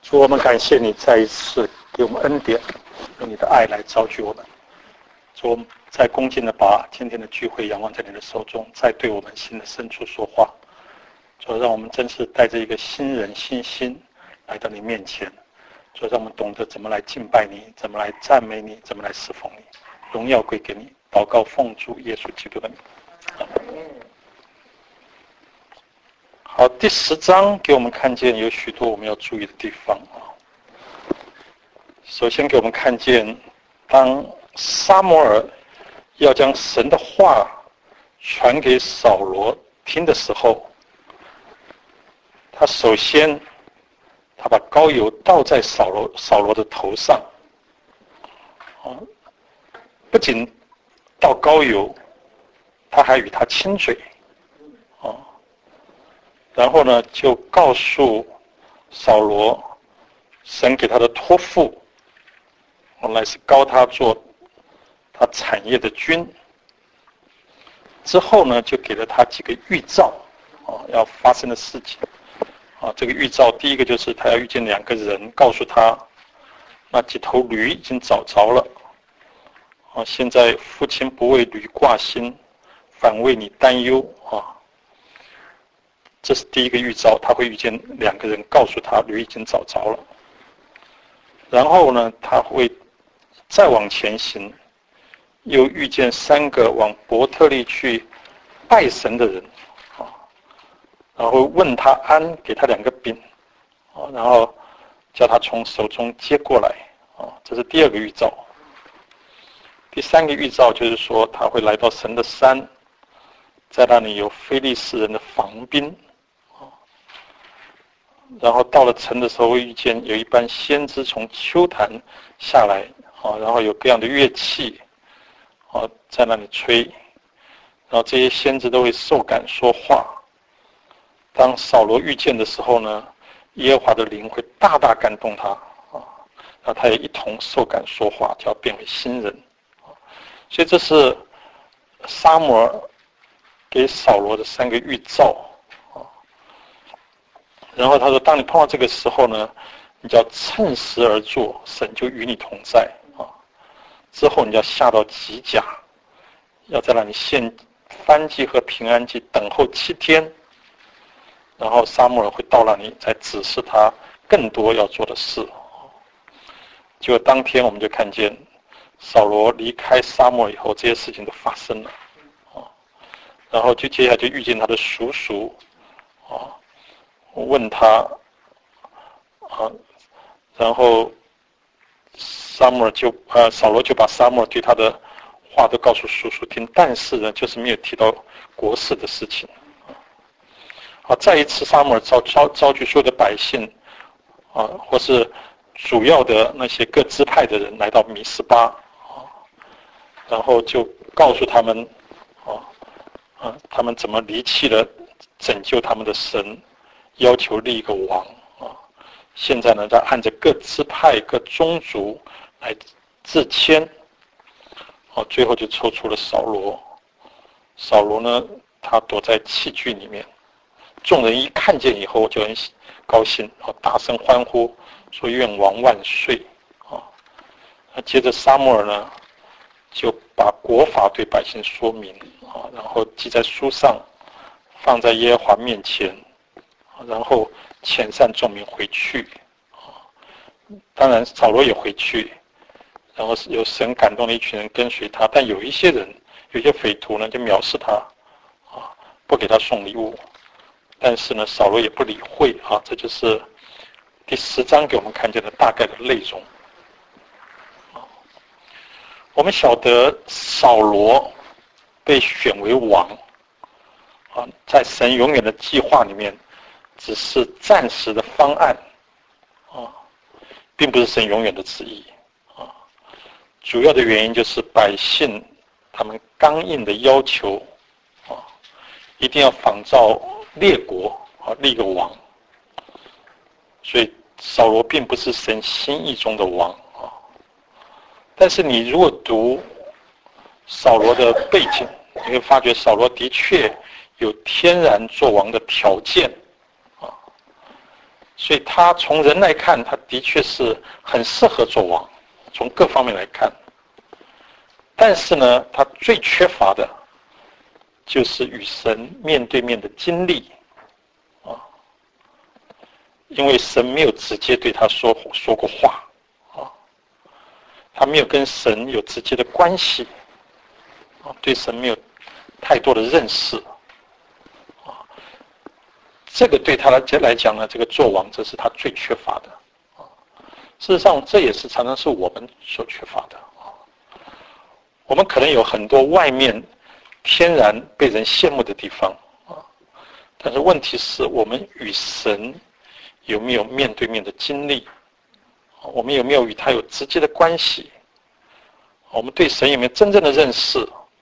主，我们感谢你再一次给我们恩典，用你的爱来召聚我们。主，我们再恭敬的把今天的聚会仰望在你的手中，再对我们心的深处说话。主，让我们真是带着一个新人新心来到你面前。主，让我们懂得怎么来敬拜你，怎么来赞美你，怎么来侍奉你。荣耀归给你，祷告奉主耶稣基督的名。好，第10章给我们看见有许多我们要注意的地方啊。首先给我们看见，当撒母耳要将神的话传给扫罗听的时候，他首先他把膏油倒在扫罗的头上，不仅倒膏油，他还与他亲嘴，然后呢就告诉扫罗，神给他的托付，来是膏他做他产业的君。之后呢就给了他几个预兆，要发生的事情。这个预兆第一个就是他要遇见2个人，告诉他那几头驴已经找着了。现在父亲不为驴挂心，反为你担忧啊。这是第一个预兆，他会遇见2个人，告诉他驴已经找着了。然后呢，他会再往前行，又遇见3个往伯特利去拜神的人，然后问他安，给他2个饼，然后叫他从手中接过来，这是第2个预兆。第3个预兆就是说，他会来到神的山，在那里有非利士人的防兵，然后到了城的时候，会遇见有一班先知从丘坛下来，然后有各样的乐器，在那里吹，然后这些先知都会受感说话。当扫罗遇见的时候呢，耶和华的灵会大大感动他，然后他也一同受感说话，就要变为新人。所以这是撒母耳给扫罗的3个预兆。然后他说，当你碰到这个时候呢，你就要趁时而作，神就与你同在。之后你要下到吉甲，要在那里献燔祭和平安祭，等候7天。然后撒母耳会到那里，再指示他更多要做的事。结果当天我们就看见扫罗离开撒母耳以后，这些事情都发生了。然后就接下来就遇见他的叔叔，问他，然后扫罗就把撒母耳对他的话都告诉叔叔听，但是呢，就是没有提到国事的事情。再一次撒母耳召集所有的百姓，或是主要的那些各支派的人来到米斯巴，然后就告诉他们，他们怎么离弃了拯救他们的神，要求立一个王。现在呢，他按着各支派、各宗族来自谦，最后就抽出了扫罗。扫罗呢，他躲在器具里面，众人一看见以后就很高兴，大声欢呼，说愿王万岁。接着撒母耳呢，就把国法对百姓说明，然后记在书上，放在耶和华面前，然后遣散众民回去。当然扫罗也回去，然后有神感动的一群人跟随他，但有一些匪徒呢就藐视他，不给他送礼物。但是呢，扫罗也不理会。这就是第10章给我们看见的大概的内容。我们晓得扫罗被选为王，在神永远的计划里面，只是暂时的方案，并不是神永远的旨意。主要的原因就是百姓他们刚硬的要求，一定要仿照列国立个王，所以扫罗并不是神心意中的王。但是你如果读扫罗的背景，你会发觉扫罗的确有天然做王的条件。 所以他从人来看，他的确是很适合做王，从各方面来看。但是呢，他最缺乏的就是与神面对面的经历啊，因为神没有直接对他说过话啊，他没有跟神有直接的关系啊，对神没有太多的认识啊，这个对他来讲呢，这个做王这是他最缺乏的啊。事实上，这也是常常是我们所缺乏的。我们可能有很多外面天然被人羡慕的地方啊，但是问题是我们与神有没有面对面的经历？我们有没有与他有直接的关系？我们对神有没有真正的认识？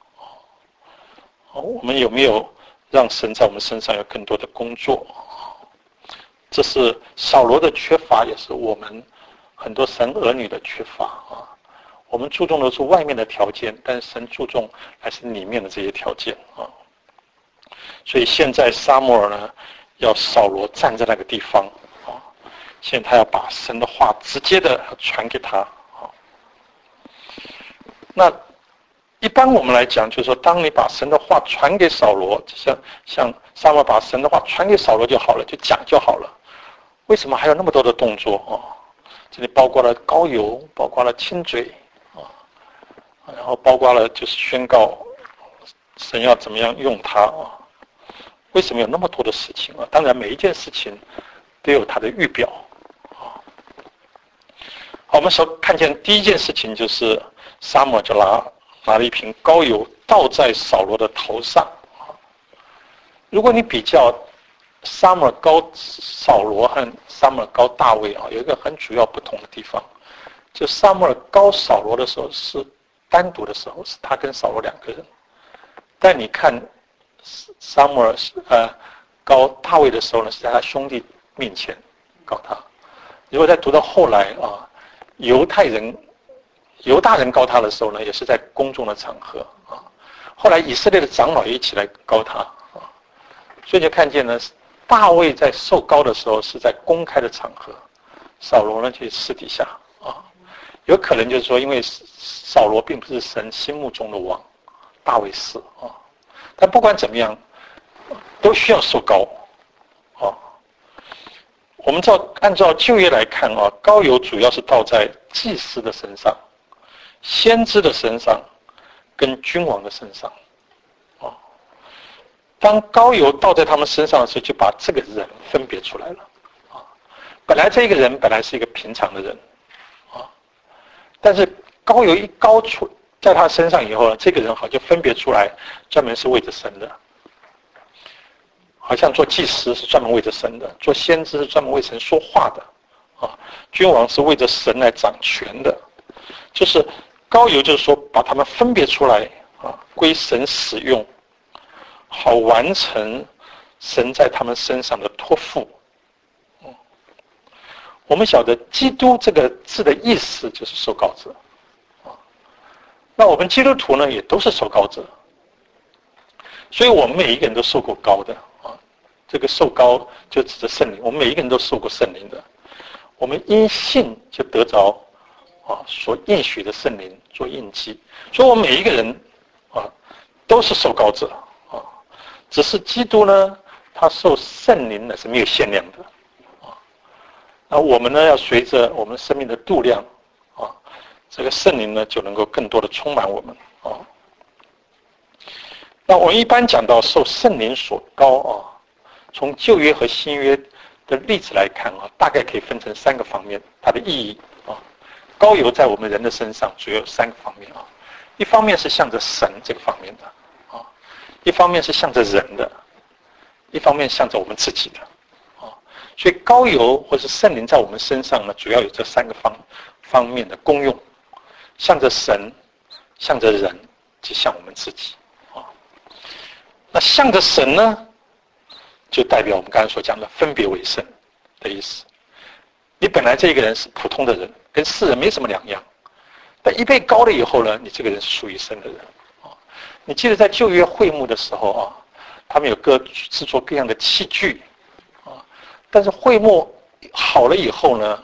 我们有没有让神在我们身上有更多的工作？这是扫罗的缺乏，也是我们很多神儿女的缺乏啊。我们注重的是外面的条件，但是神注重还是里面的这些条件啊。所以现在撒母耳呢，要扫罗站在那个地方啊，现在他要把神的话直接的传给他啊。那一般我们来讲，就是说，当你把神的话传给扫罗，像撒母耳把神的话传给扫罗就好了，就讲就好了。为什么还有那么多的动作啊？这里包括了膏油，包括了亲嘴。然后包括了就是宣告神要怎么样用他啊？为什么有那么多的事情啊？当然每一件事情都有它的预表啊。好，我们所看见第一件事情就是撒母耳就拿了一瓶膏油倒在扫罗的头上啊。如果你比较撒母耳膏扫罗和撒母耳膏大卫啊，有一个很主要不同的地方，就撒母耳膏扫罗的时候是单独的时候，是他跟扫罗两个人。但你看撒母耳告大卫的时候呢，是在他兄弟面前告他。如果再读到后来啊，犹大人告他的时候呢，也是在公众的场合啊。后来以色列的长老也一起来告他啊。所以就看见呢，大卫在受膏的时候是在公开的场合，扫罗呢就私底下啊。有可能就是说，因为扫罗并不是神心目中的王，大卫是啊。但不管怎么样，都需要受膏啊。我们按照旧约来看啊，膏油主要是倒在祭司的身上、先知的身上跟君王的身上啊。当膏油倒在他们身上的时候，就把这个人分别出来了啊。本来这个人本来是一个平常的人。但是膏油一膏出在他身上以后呢，这个人好像就分别出来，专门是为着神的。好像做祭司是专门为着神的，做先知是专门为神说话的，啊，君王是为着神来掌权的。就是膏油，就是说把他们分别出来啊，归神使用，好完成神在他们身上的托付。我们晓得基督这个字的意思就是受膏者啊，那我们基督徒呢也都是受膏者，所以我们每一个人都受过膏的啊。这个受膏就指着圣灵，我们每一个人都受过圣灵的，我们因信就得着啊所应许的圣灵做印记，所以我们每一个人啊都是受膏者啊，只是基督呢他受圣灵呢是没有限量的。那我们呢，要随着我们生命的度量，啊，这个圣灵呢就能够更多的充满我们啊。那我们一般讲到受圣灵所膏啊，从旧约和新约的例子来看啊，大概可以分成3个方面，它的意义啊。膏油在我们人的身上主要有3个方面啊，一方面是向着神这个方面的啊，一方面是向着人的，一方面向着我们自己的。所以膏油或是圣灵在我们身上呢，主要有这3个方面的功用，向着神、向着人，及向我们自己啊。那向着神呢，就代表我们刚才所讲的分别为圣的意思。你本来这个人是普通的人，跟世人没什么两样，但一被膏了以后呢，你这个人是属于神的人啊。你记得在旧约会幕的时候啊，他们有制作各样的器具。但是会幕好了以后呢，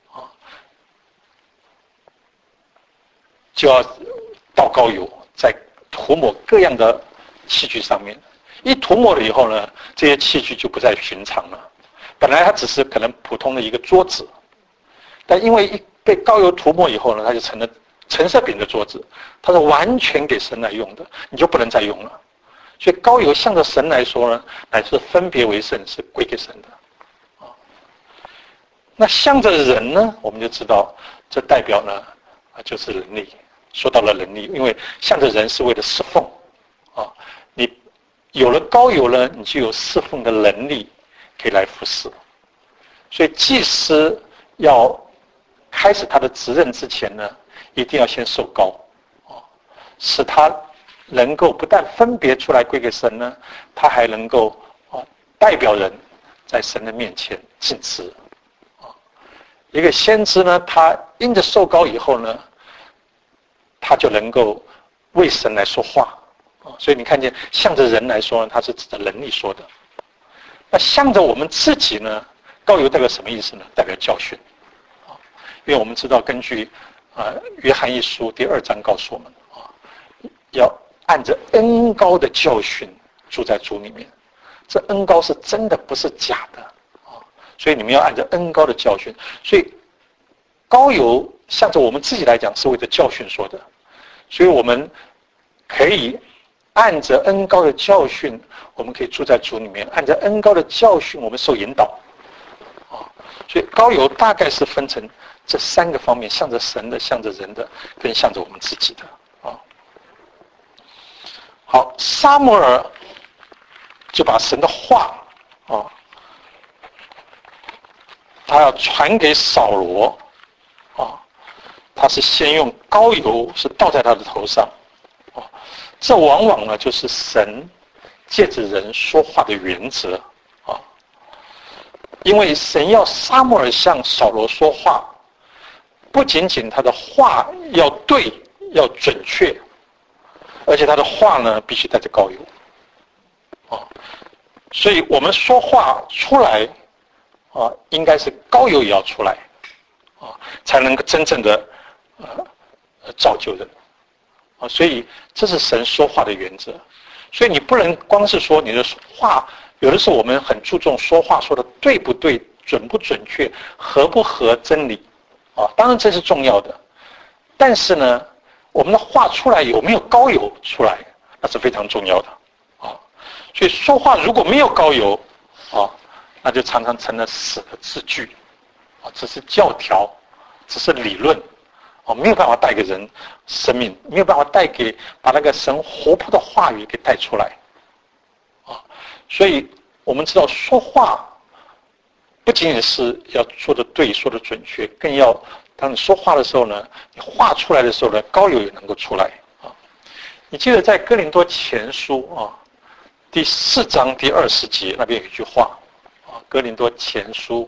就要倒高油，再涂抹各样的器具上面。一涂抹了以后呢，这些器具就不再寻常了。本来它只是可能普通的一个桌子，但因为被膏油涂抹以后呢，它就成了陈设饼的桌子，它是完全给神来用的，你就不能再用了。所以膏油向着神来说呢，乃是分别为圣，是归给神的。那向着人呢，我们就知道这代表呢就是能力。说到了能力，因为向着人是为了侍奉你有了膏油呢，你就有侍奉的能力可以来服侍。所以祭司要开始他的职任之前呢，一定要先受膏使他能够不但分别出来归给神呢，他还能够代表人在神的面前尽职。一个先知呢，他因着受膏以后呢，他就能够为神来说话所以你看见向着人来说呢，他是指着能力说的。那向着我们自己呢，膏油代表什么意思呢？代表教训因为我们知道根据约翰一书第2章告诉我们要按着恩膏的教训住在主里面。这恩膏是真的，不是假的所以你们要按照恩膏的教训。所以膏油向着我们自己来讲是为了教训说的，所以我们可以按着恩膏的教训，我们可以住在主里面，按照恩膏的教训我们受引导所以膏油大概是分成这3个方面，向着神的，向着人的，跟向着我们自己的好，撒母耳就把神的话他要传给扫罗他是先用膏油是倒在他的头上这往往呢就是神借着人说话的原则因为神要撒母耳向扫罗说话，不仅仅他的话要对要准确，而且他的话呢必须带着膏油所以我们说话出来应该是膏油也要出来才能够真正的造就人所以这是神说话的原则。所以你不能光是说你的话，有的时候我们很注重说话说的对不对、准不准确、合不合真理当然这是重要的，但是呢我们的话出来有没有膏油出来，那是非常重要的所以说话如果没有膏油那就常常成了死的字句只是教条，只是理论没有办法带给人生命，没有办法把那个神活泼的话语给带出来所以我们知道说话不仅仅是要说的对、说的准确，更要当你说话的时候呢，你话出来的时候呢，膏油也能够出来你记得在哥林多前书第4章第20节那边有一句话哥林多前书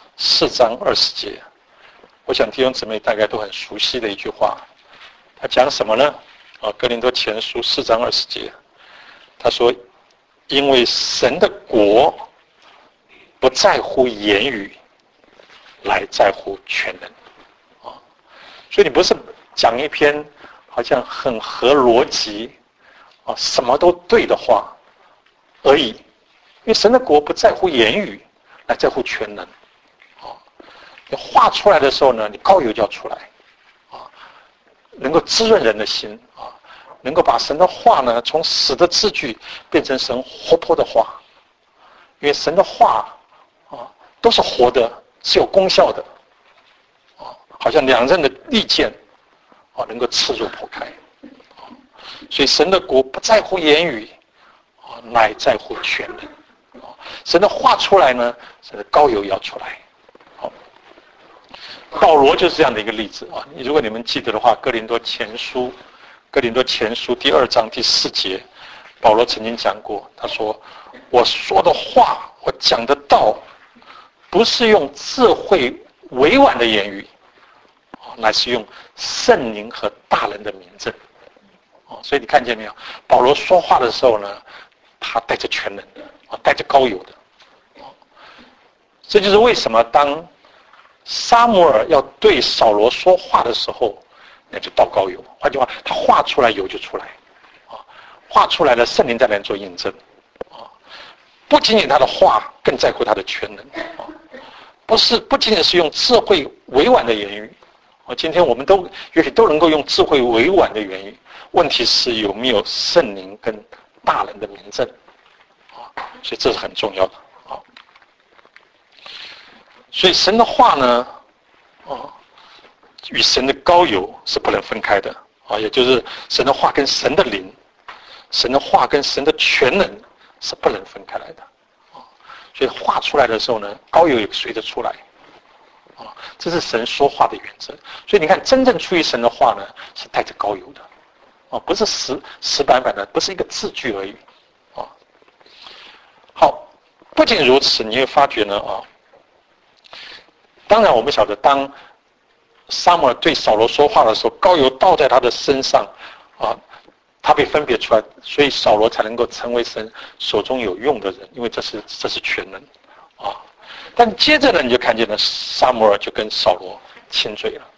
4章20节，我想弟兄姊妹大概都很熟悉的一句话。他讲什么呢哥林多前书4章20节，他说因为神的国不在乎言语，来在乎全能所以你不是讲一篇好像很合逻辑什么都对的话而已，因为神的国不在乎言语，来在乎全能你话出来的时候呢，你膏油就要出来能够滋润人的心能够把神的话呢从死的字句变成神活泼的话，因为神的话都是活的，是有功效的好像两刃的利剑能够刺入剖开所以神的国不在乎言语乃在乎全能神的话出来呢，神的膏油要出来保罗就是这样的一个例子如果你们记得的话，哥林多前书第2章第4节，保罗曾经讲过，他说我说的话，我讲的道，不是用智慧委婉的言语乃是用圣灵和大人的明证所以你看见没有，保罗说话的时候呢，他带着全能的带着膏油的这就是为什么当撒母耳要对扫罗说话的时候，那就倒高油。换句话，他话出来，油就出来，话出来了，圣灵在那边做印证，不仅仅他的话，更在乎他的全能，不仅仅是用智慧委婉的言语，今天我们也许都能够用智慧委婉的言语，问题是有没有圣灵跟大人的明证，所以这是很重要的。所以神的话呢，与神的膏油是不能分开的，也就是神的话跟神的灵，神的话跟神的全能是不能分开来的，所以话出来的时候呢，膏油也随着出来，这是神说话的原则。所以你看，真正出于神的话呢，是带着膏油的，不是死板板的，不是一个字句而已，好，不仅如此，你会发觉呢，当然我们晓得，当撒母耳对扫罗说话的时候，膏油倒在他的身上，他被分别出来，所以扫罗才能够成为神手中有用的人，因为这是全能，但接着呢，你就看见了撒母耳就跟扫罗亲嘴了，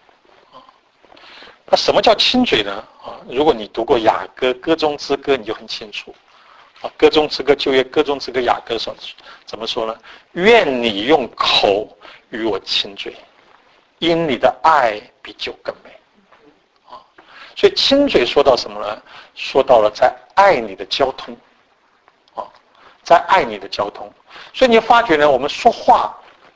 那什么叫亲嘴呢？如果你读过雅歌歌中之歌，你就很清楚，歌中之歌旧约歌中之歌雅歌说怎么说呢？愿你用口与我亲嘴，因你的爱比酒更美。所以亲嘴说到什么呢？说到了在爱你的交通，在爱你的交通。所以你发觉呢，我们说话，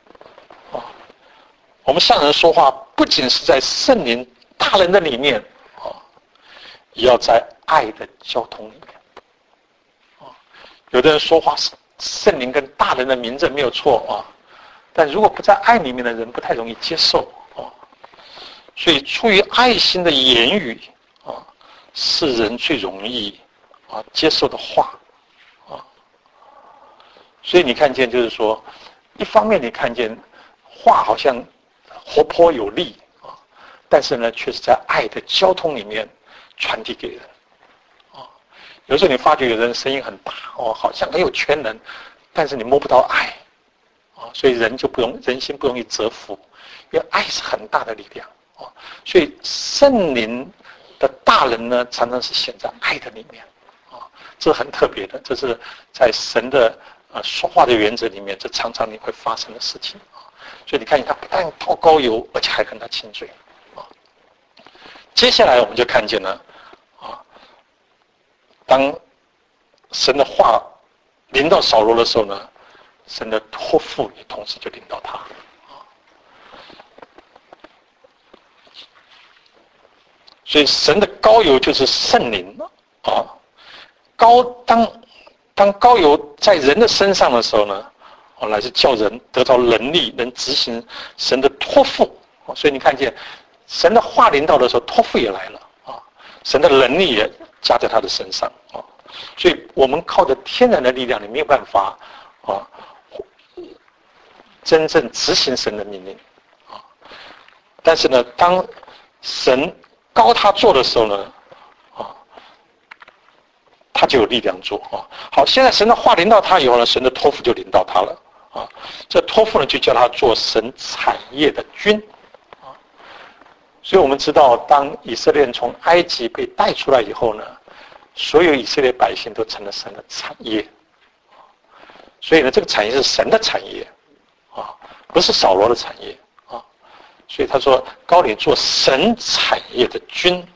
我们向人说话，不仅是在圣灵大人的里面，也要在爱的交通里面。有的人说话是圣灵跟大人的名证没有错，但如果不在爱里面的人，不太容易接受。所以出于爱心的言语，是人最容易接受的话。所以你看见就是说，一方面你看见话好像活泼有力，但是呢，却是在爱的交通里面传递给人。有时候你发觉有人声音很大，好像很有全能，但是你摸不到爱，所以人心不容易折服，因为爱是很大的力量。所以圣灵的大人呢，常常是显在爱的里面，这是很特别的，这是在神的说话的原则里面，这常常你会发生的事情。所以你看见他不但倒膏油，而且还跟他亲嘴。接下来我们就看见了，当神的话临到扫罗的时候呢，神的托付也同时就临到他。所以神的膏油就是圣灵当膏油在人的身上的时候呢，来是叫人得到能力，能执行神的托付。所以你看见神的话临到的时候，托付也来了，神的能力也加在他的身上。所以我们靠着天然的力量，你没有办法真正执行神的命令。但是呢，当神膏他做的时候呢，他就有力量做。好，现在神的话临到他以后呢，神的托付就临到他了。这托付呢，就叫他做神产业的君。所以我们知道，当以色列人从埃及被带出来以后呢，所有以色列百姓都成了神的产业。所以呢，这个产业是神的产业，不是扫罗的产业。所以他说，膏你做神产业的君。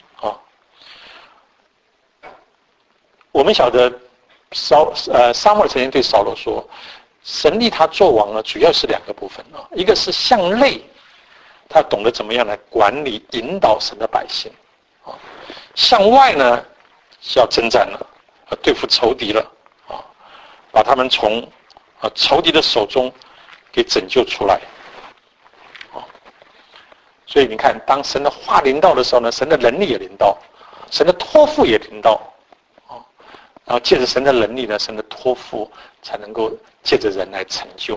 我们晓得撒母耳曾经对扫罗说，神立他做王呢，主要是两个部分，一个是向内，他懂得怎么样来管理引导神的百姓，向外呢是要征战了，对付仇敌了，把他们从仇敌的手中给拯救出来。所以你看，当神的话临到的时候呢，神的能力也临到，神的托付也临到，然后借着神的能力呢，神的托付才能够借着人来成就。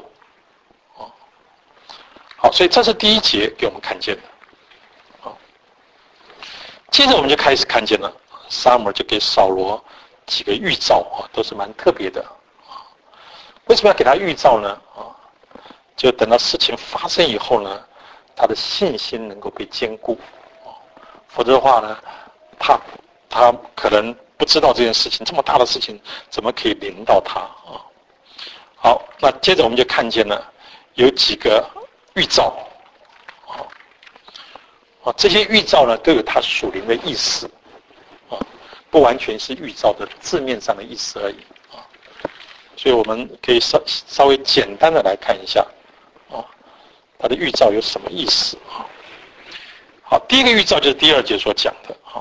好，所以这是第一节给我们看见的。接着我们就开始看见了，撒母耳就给扫罗几个预兆，都是蛮特别的。为什么要给他预兆呢？ 就等到事情发生以后呢，他的信心能够被坚固，否则的话呢，他可能不知道这件事情，这么大的事情怎么可以临到他啊？好，那接着我们就看见了有几个预兆，这些预兆呢都有它属灵的意思，不完全是预兆的字面上的意思而已啊。所以我们可以稍微简单的来看一下啊，它的预兆有什么意思啊？好，第一个预兆就是第2节所讲的啊，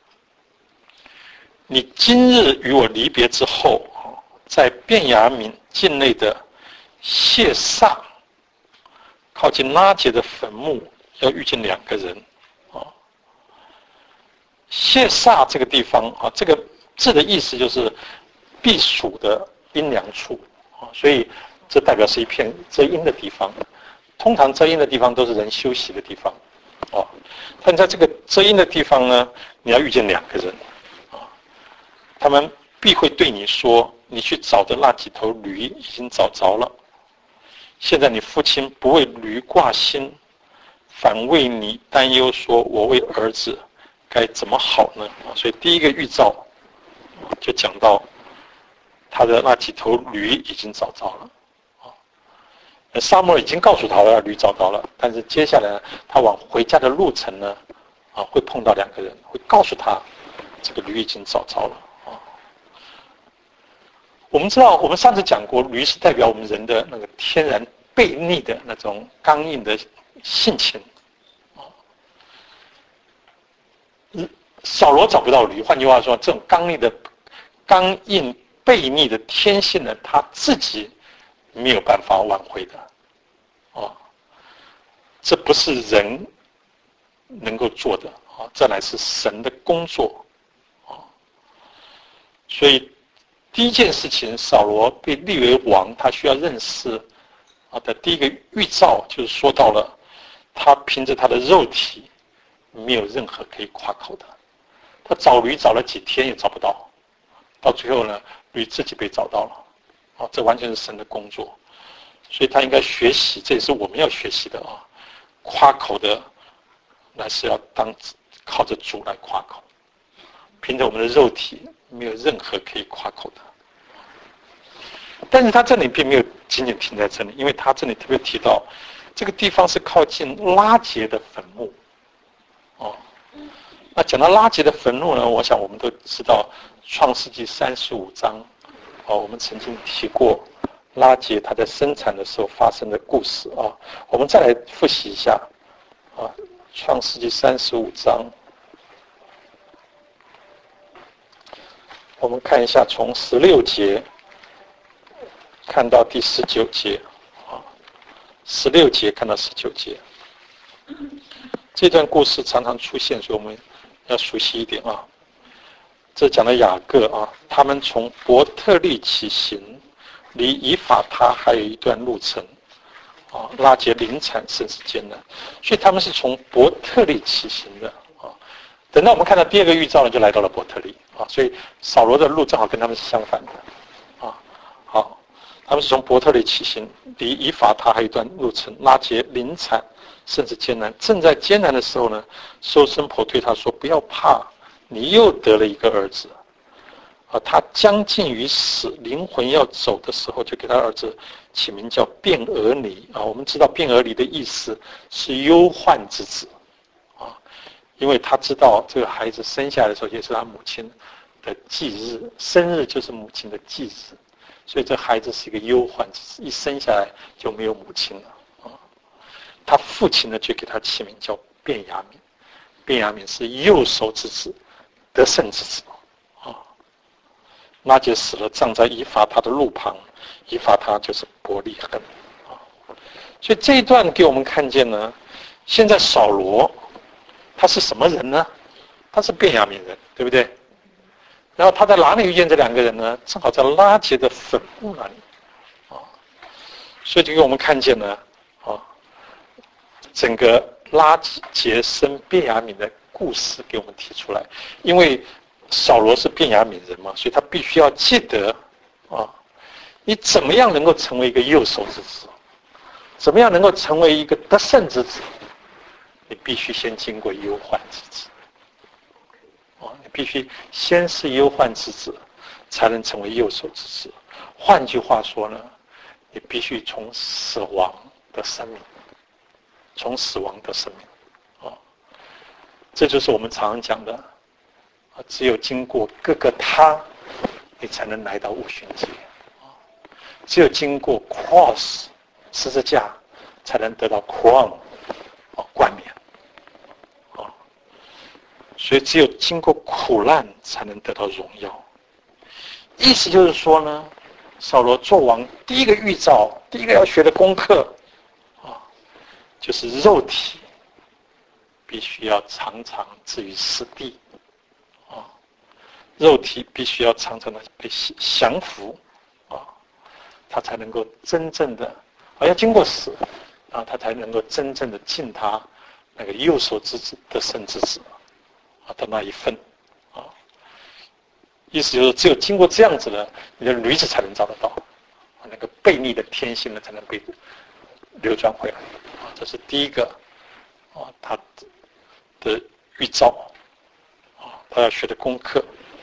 你今日与我离别之后，在便雅悯境内的谢撒，靠近拉结的坟墓，要遇见2个人啊。谢撒这个地方啊，这个字的意思就是避暑的阴凉处啊，所以这代表是一片遮阴的地方。通常遮阴的地方都是人休息的地方啊，但在这个遮阴的地方呢，你要遇见2个人啊，他们必会对你说：“你去找的那几头驴已经找着了。现在你父亲不为驴挂心，反为你担忧，说我为儿子该怎么好呢？”所以第一个预兆就讲到他的那几头驴已经找着了。撒母耳已经告诉他了，驴找到了，但是接下来他往回家的路程呢，会碰到2个人，会告诉他这个驴已经找着了。我们知道，我们上次讲过，驴是代表我们人的那个天然悖逆的那种刚硬的性情。扫罗找不到驴，换句话说，这种刚硬悖逆的天性呢，他自己没有办法挽回的。这不是人能够做的啊，这乃是神的工作啊。所以第一件事情，扫罗被立为王，他需要认识的第一个预兆，就是说到了他凭着他的肉体没有任何可以夸口的。他找驴找了几天也找不到，到最后呢，驴自己被找到了这完全是神的工作。所以他应该学习，这也是我们要学习的啊。夸口的，那是要靠着主来夸口，凭着我们的肉体没有任何可以夸口的。但是他这里并没有仅仅停在这里，因为他这里特别提到这个地方是靠近拉结的坟墓那讲到拉结的坟墓呢，我想我们都知道创世纪35章我们曾经提过拉结他在生产的时候发生的故事我们再来复习一下创世纪35章，我们看一下从16节看到第19节16节看到19节，这段故事常常出现，所以我们要熟悉一点这讲的雅各他们从伯特利起行，离以法他还有一段路程拉结临产甚是艰难，所以他们是从伯特利起行的等到我们看到第2个预兆呢，就来到了伯特利所以扫罗的路正好跟他们是相反的好，他们是从伯特利起行，离以法他还有一段路程，拉结临产甚至艰难。正在艰难的时候呢，收生婆对他说：“不要怕，你又得了一个儿子。”他将近于死，灵魂要走的时候，就给他儿子起名叫便俄尼我们知道便俄尼的意思是忧患之子因为他知道这个孩子生下来的时候也是他母亲的忌日，生日就是母亲的忌日，所以这孩子是一个忧患之子，一生下来就没有母亲了他父亲呢就给他起名叫便雅悯，便雅悯是右手之子，得胜之子拉结死了，葬在以法他的路旁，以法他就是伯利恒所以这一段给我们看见呢，现在扫罗他是什么人呢？他是便雅悯人，对不对？然后他在哪里遇见这2个人呢？正好在拉结的坟墓那里所以就给我们看见呢整个拉结生便雅悯的故事给我们提出来。因为扫罗是便雅悯人嘛，所以他必须要记得你怎么样能够成为一个右手之子怎么样能够成为一个得胜之子？你必须先经过忧患之子。你必须先是忧患之子，才能成为右手之子。换句话说呢，你必须从死亡的生命，从死亡的生命。这就是我们常常讲的，只有经过各个他，你才能来到五旬节。只有经过 cross 十字架，才能得到 crown 冠冕。所以只有经过苦难，才能得到荣耀。意思就是说呢，扫罗做王第一个预兆，第一个要学的功课就是肉体必须要常常置于死地，肉体必须要常常的被降服，他才能够真正的，要经过死，然后他才能够真正的进他那个右手之子的圣之子的那一份。意思就是只有经过这样子的，你的驴子才能找得到，那个悖逆的天性呢才能被流转回来。这是第一个他的预兆，他要学的功课。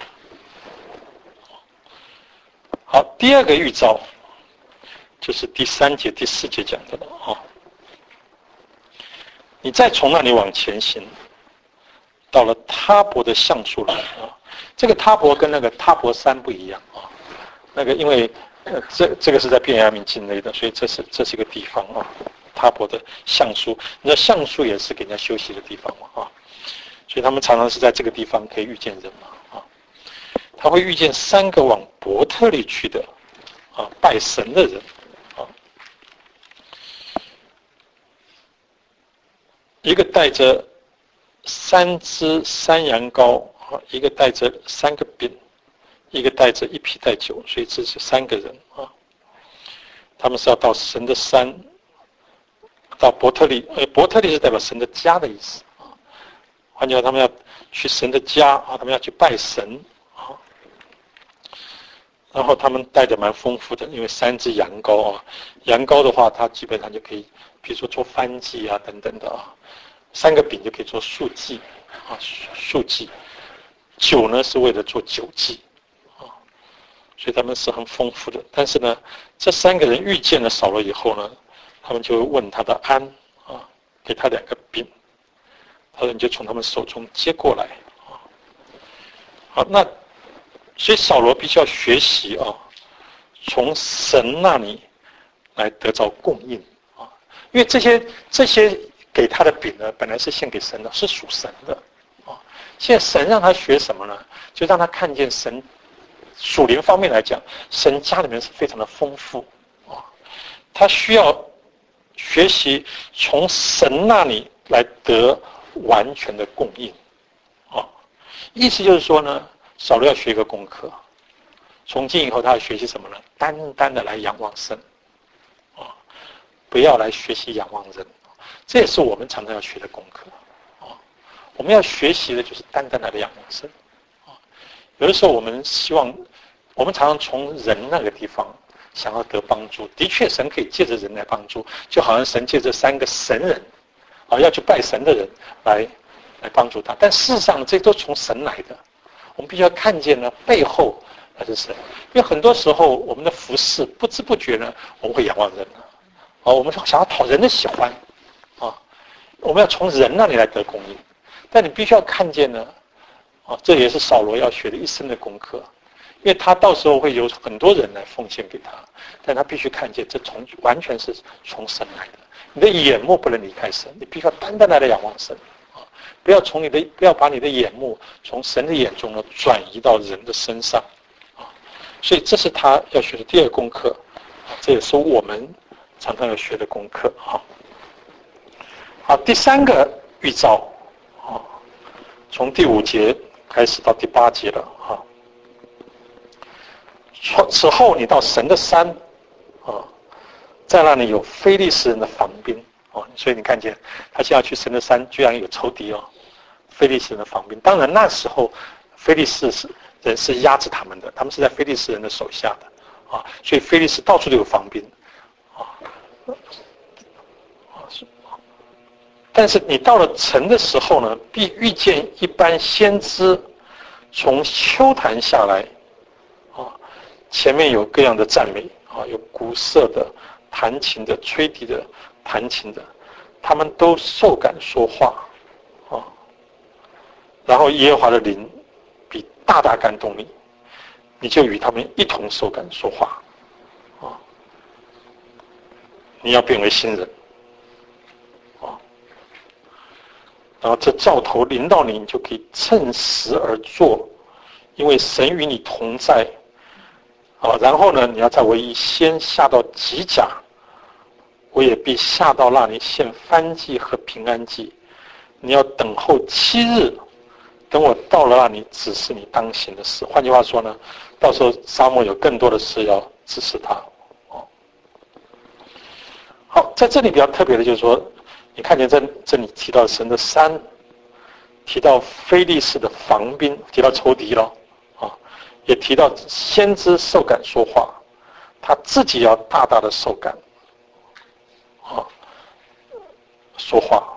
好，第二个预兆就是第3节、第4节讲的了。你再从那里往前行，到了他伯的橡树来这个他伯跟那个他伯山不一样那个因为这个是在便雅悯境内的，所以这是一个地方他伯的橡树，你知道橡树也是给人家休息的地方嘛所以他们常常是在这个地方可以遇见人嘛他会遇见3个往伯特利去的拜神的人一个带着3只山羊羔一个带着3个饼，一个带着1匹带酒，所以这是3个人他们是要到神的山，到伯特利。伯特利是代表神的家的意思换句话，他们要去神的家他们要去拜神然后他们带的蛮丰富的，因为3只羊羔羊羔的话，它基本上就可以，比如说做燔祭等等的3个饼就可以做素祭素祭。酒呢是为了做酒祭所以他们是很丰富的。但是呢，这3个人遇见了扫罗以后呢，他们就问他的安给他2个饼，他说你就从他们手中接过来好，那所以扫罗必须要学习从神那里来得到供应因为这些给他的饼呢，本来是献给神的，是属神的现在神让他学什么呢？就让他看见神属灵方面来讲，神家里面是非常的丰富他需要学习从神那里来得完全的供应意思就是说呢，扫罗要学一个功课，从今以后他要学习什么呢？单单的来仰望神不要来学习仰望人这也是我们常常要学的功课我们要学习的就是单单的来仰望神有的时候我们希望，我们常常从人那个地方想要得帮助，的确神可以借着人来帮助，就好像神借着3个神人要去拜神的人来帮助他，但事实上这都从神来的，我们必须要看见呢背后那是神，因为很多时候我们的服事不知不觉呢我们会仰望人我们想要讨人的喜欢我们要从人那里来得供应，但你必须要看见呢这也是扫罗要学的一生的功课，因为他到时候会有很多人来奉献给他，但他必须看见这完全是从神来的，你的眼目不能离开神，你必须要单单的仰望神不要把你的眼目从神的眼中呢转移到人的身上所以这是他要学的第2个功课这也是我们常常要学的功课好，第3个预兆从第5节开始到第8节了此后你到神的山在那里有非利士人的防兵所以你看见他现在去神的山居然有仇敌非利士人的防兵，当然那时候非利士人是压制他们的，他们是在非利士人的手下的所以非利士到处都有防兵但是你到了城的时候呢，必遇见一般先知从丘坛下来，前面有各样的赞美，有鼓瑟的、弹琴的、吹笛的、弹琴的，他们都受感说话，然后耶和华的灵必大大感动你，你就与他们一同受感说话，你要变为新人，然后这兆头临到你，你就可以趁时而做，因为神与你同在。然后呢，你要在我以先下到吉甲，我也必下到那里献燔祭和平安祭。你要等候7日，等我到了那里指示你当行的事。换句话说呢，到时候撒母耳有更多的事要指示他。好，在这里比较特别的就是说，你看见这里提到神的山，提到非利士的防兵，提到仇敌了，也提到先知受感说话，他自己要大大的受感，说话，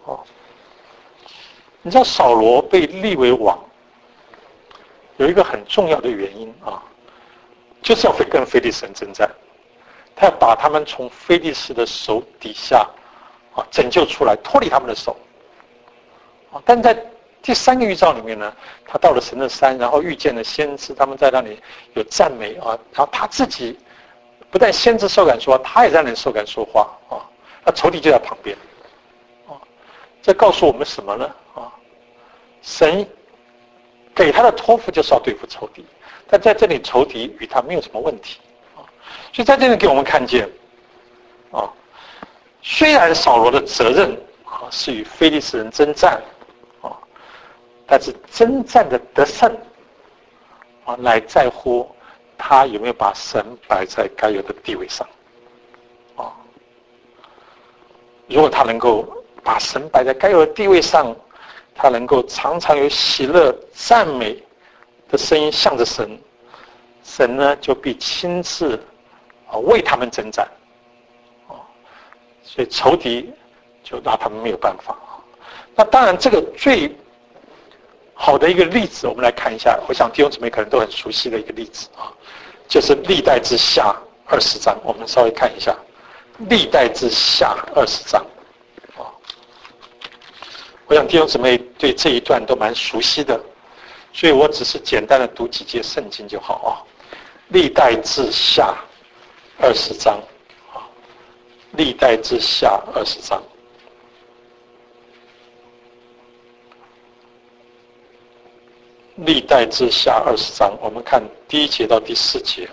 你知道扫罗被立为王，有一个很重要的原因就是要跟非利士人征战，他要把他们从非利士的手底下拯救出来，脱离他们的手。但在第3个预兆里面呢，他到了神的山，然后遇见了先知，他们在那里有赞美然后他自己不但先知受感说话，他也在那里受感说话那仇敌就在旁边这告诉我们什么呢神给他的托付就是要对付仇敌，但在这里仇敌与他没有什么问题所以在这里给我们看见虽然扫罗的责任是与非利士人征战但是征战的得胜乃在乎他有没有把神摆在该有的地位上如果他能够把神摆在该有的地位上，他能够常常有喜乐赞美的声音向着神，神呢就必亲自为他们征战所以仇敌就拿他们没有办法那当然这个最好的一个例子我们来看一下，我想弟兄姊妹可能都很熟悉的一个例子就是历代志下20章，我们稍微看一下历代志下20章我想弟兄姊妹对这一段都蛮熟悉的，所以我只是简单的读几节圣经就好历代志下20章历代志下20章历代志下20章，我们看第1节到第4节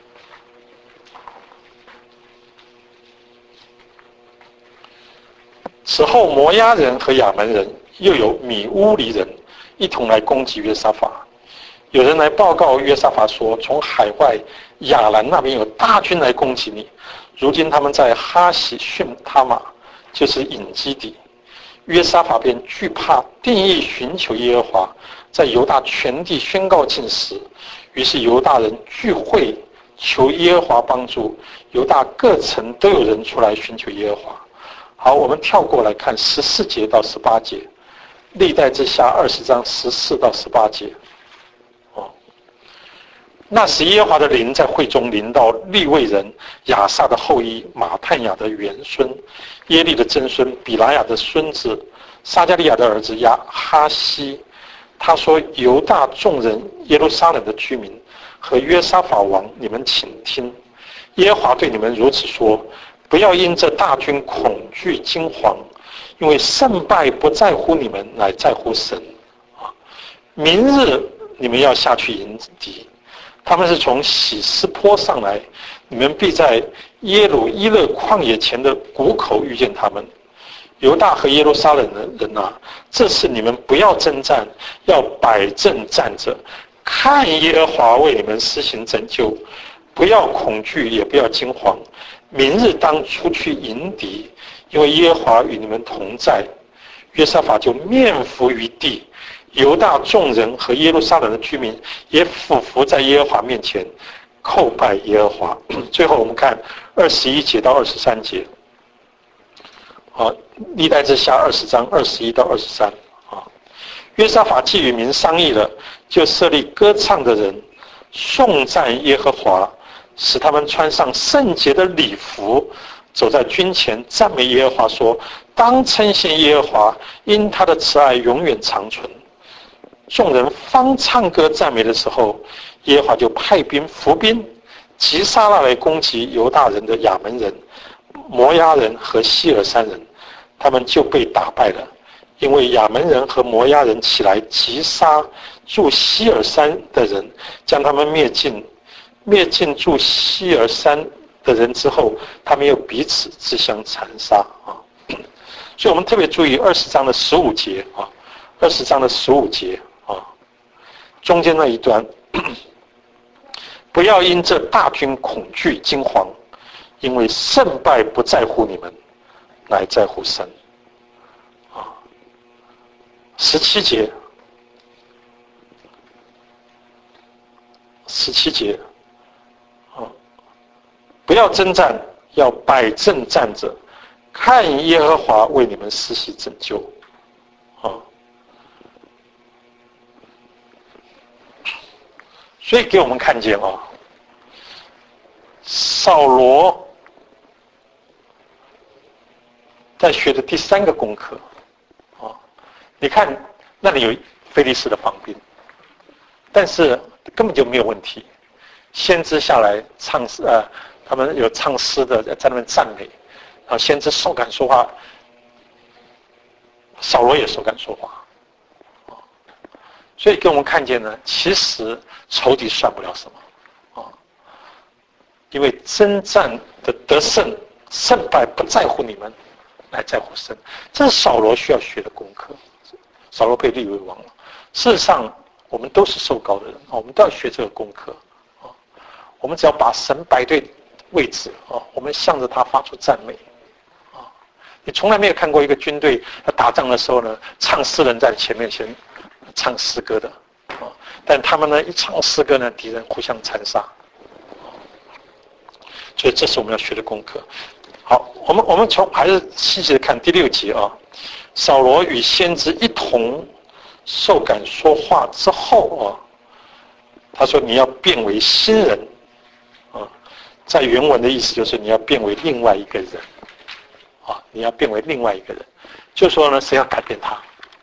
此后摩押人和亚门人又有米乌黎人一同来攻击约沙法，有人来报告约沙法说，从海外亚兰那边有大军来攻击你，如今他们在哈喜逊他玛，就是隐基底。约沙法便惧怕，定义寻求耶和华，在犹大全地宣告禁食。于是犹大人聚会求耶和华帮助，犹大各城都有人出来寻求耶和华。好，我们跳过来看14节到18节，历代志下20章14到18节。那时耶和华的灵在会中临到利未人亚萨的后裔马探雅的元孙耶利的曾孙比拉雅的孙子撒加利亚的儿子亚哈西。他说，犹大众人耶路撒冷的居民和约沙法王，你们请听，耶和华对你们如此说，不要因这大军恐惧惊惶，因为胜败不在乎你们，乃在乎神明日你们要下去迎敌，他们是从喜斯坡上来，你们必在耶鲁伊勒旷野前的谷口遇见他们。犹大和耶路撒冷的人啊，这次你们不要征战，要摆阵站着，看耶和华为你们施行拯救，不要恐惧，也不要惊惶。明日当出去迎敌，因为耶和华与你们同在。约沙法就面伏于地，犹大众人和耶路撒冷的居民也俯伏在耶和华面前，叩拜耶和华。最后我们看21节到23节。 历代志下20章21到23啊。约沙法既与民商议了，就设立歌唱的人，颂赞耶和华，使他们穿上圣洁的礼服，走在军前，赞美耶和华，说：当称谢耶和华，因他的慈爱永远长存。众人方唱歌赞美的时候，耶和华就派兵伏兵，击杀那来攻击犹大人的亚门人、摩押人和希尔山人，他们就被打败了。因为亚门人和摩押人起来击杀住希尔山的人，将他们灭尽。灭尽住希尔山的人之后，他们又彼此自相残杀啊。所以我们特别注意20章的15节啊，20章的15节啊，中间那一段，不要因这大军恐惧惊惶，因为胜败不在乎你们，乃在乎神。啊，17节，17节。不要征战，要摆正站着，看耶和华为你们施行拯救。所以给我们看见扫罗在学的第3个功课你看那里有非利士的防兵，但是根本就没有问题。先知下来唱他们有唱诗的在那边赞美，然后先知手敢说话，扫罗也手敢说话，所以给我们看见呢，其实仇敌算不了什么因为征战的得胜胜败不在乎你们，乃在乎神。这是扫罗需要学的功课。扫罗被立为王了，事实上我们都是受膏的人我们都要学这个功课我们只要把神摆对位置我们向着他发出赞美你从来没有看过一个军队打仗的时候呢，唱诗人在前面先唱诗歌的但他们呢一唱诗歌呢，敌人互相残杀所以这是我们要学的功课。好，我们从还是细细的看第6节扫罗与先知一同受感说话之后他说你要变为新人在原文的意思就是你要变为另外一个人你要变为另外一个人，就说呢谁要改变他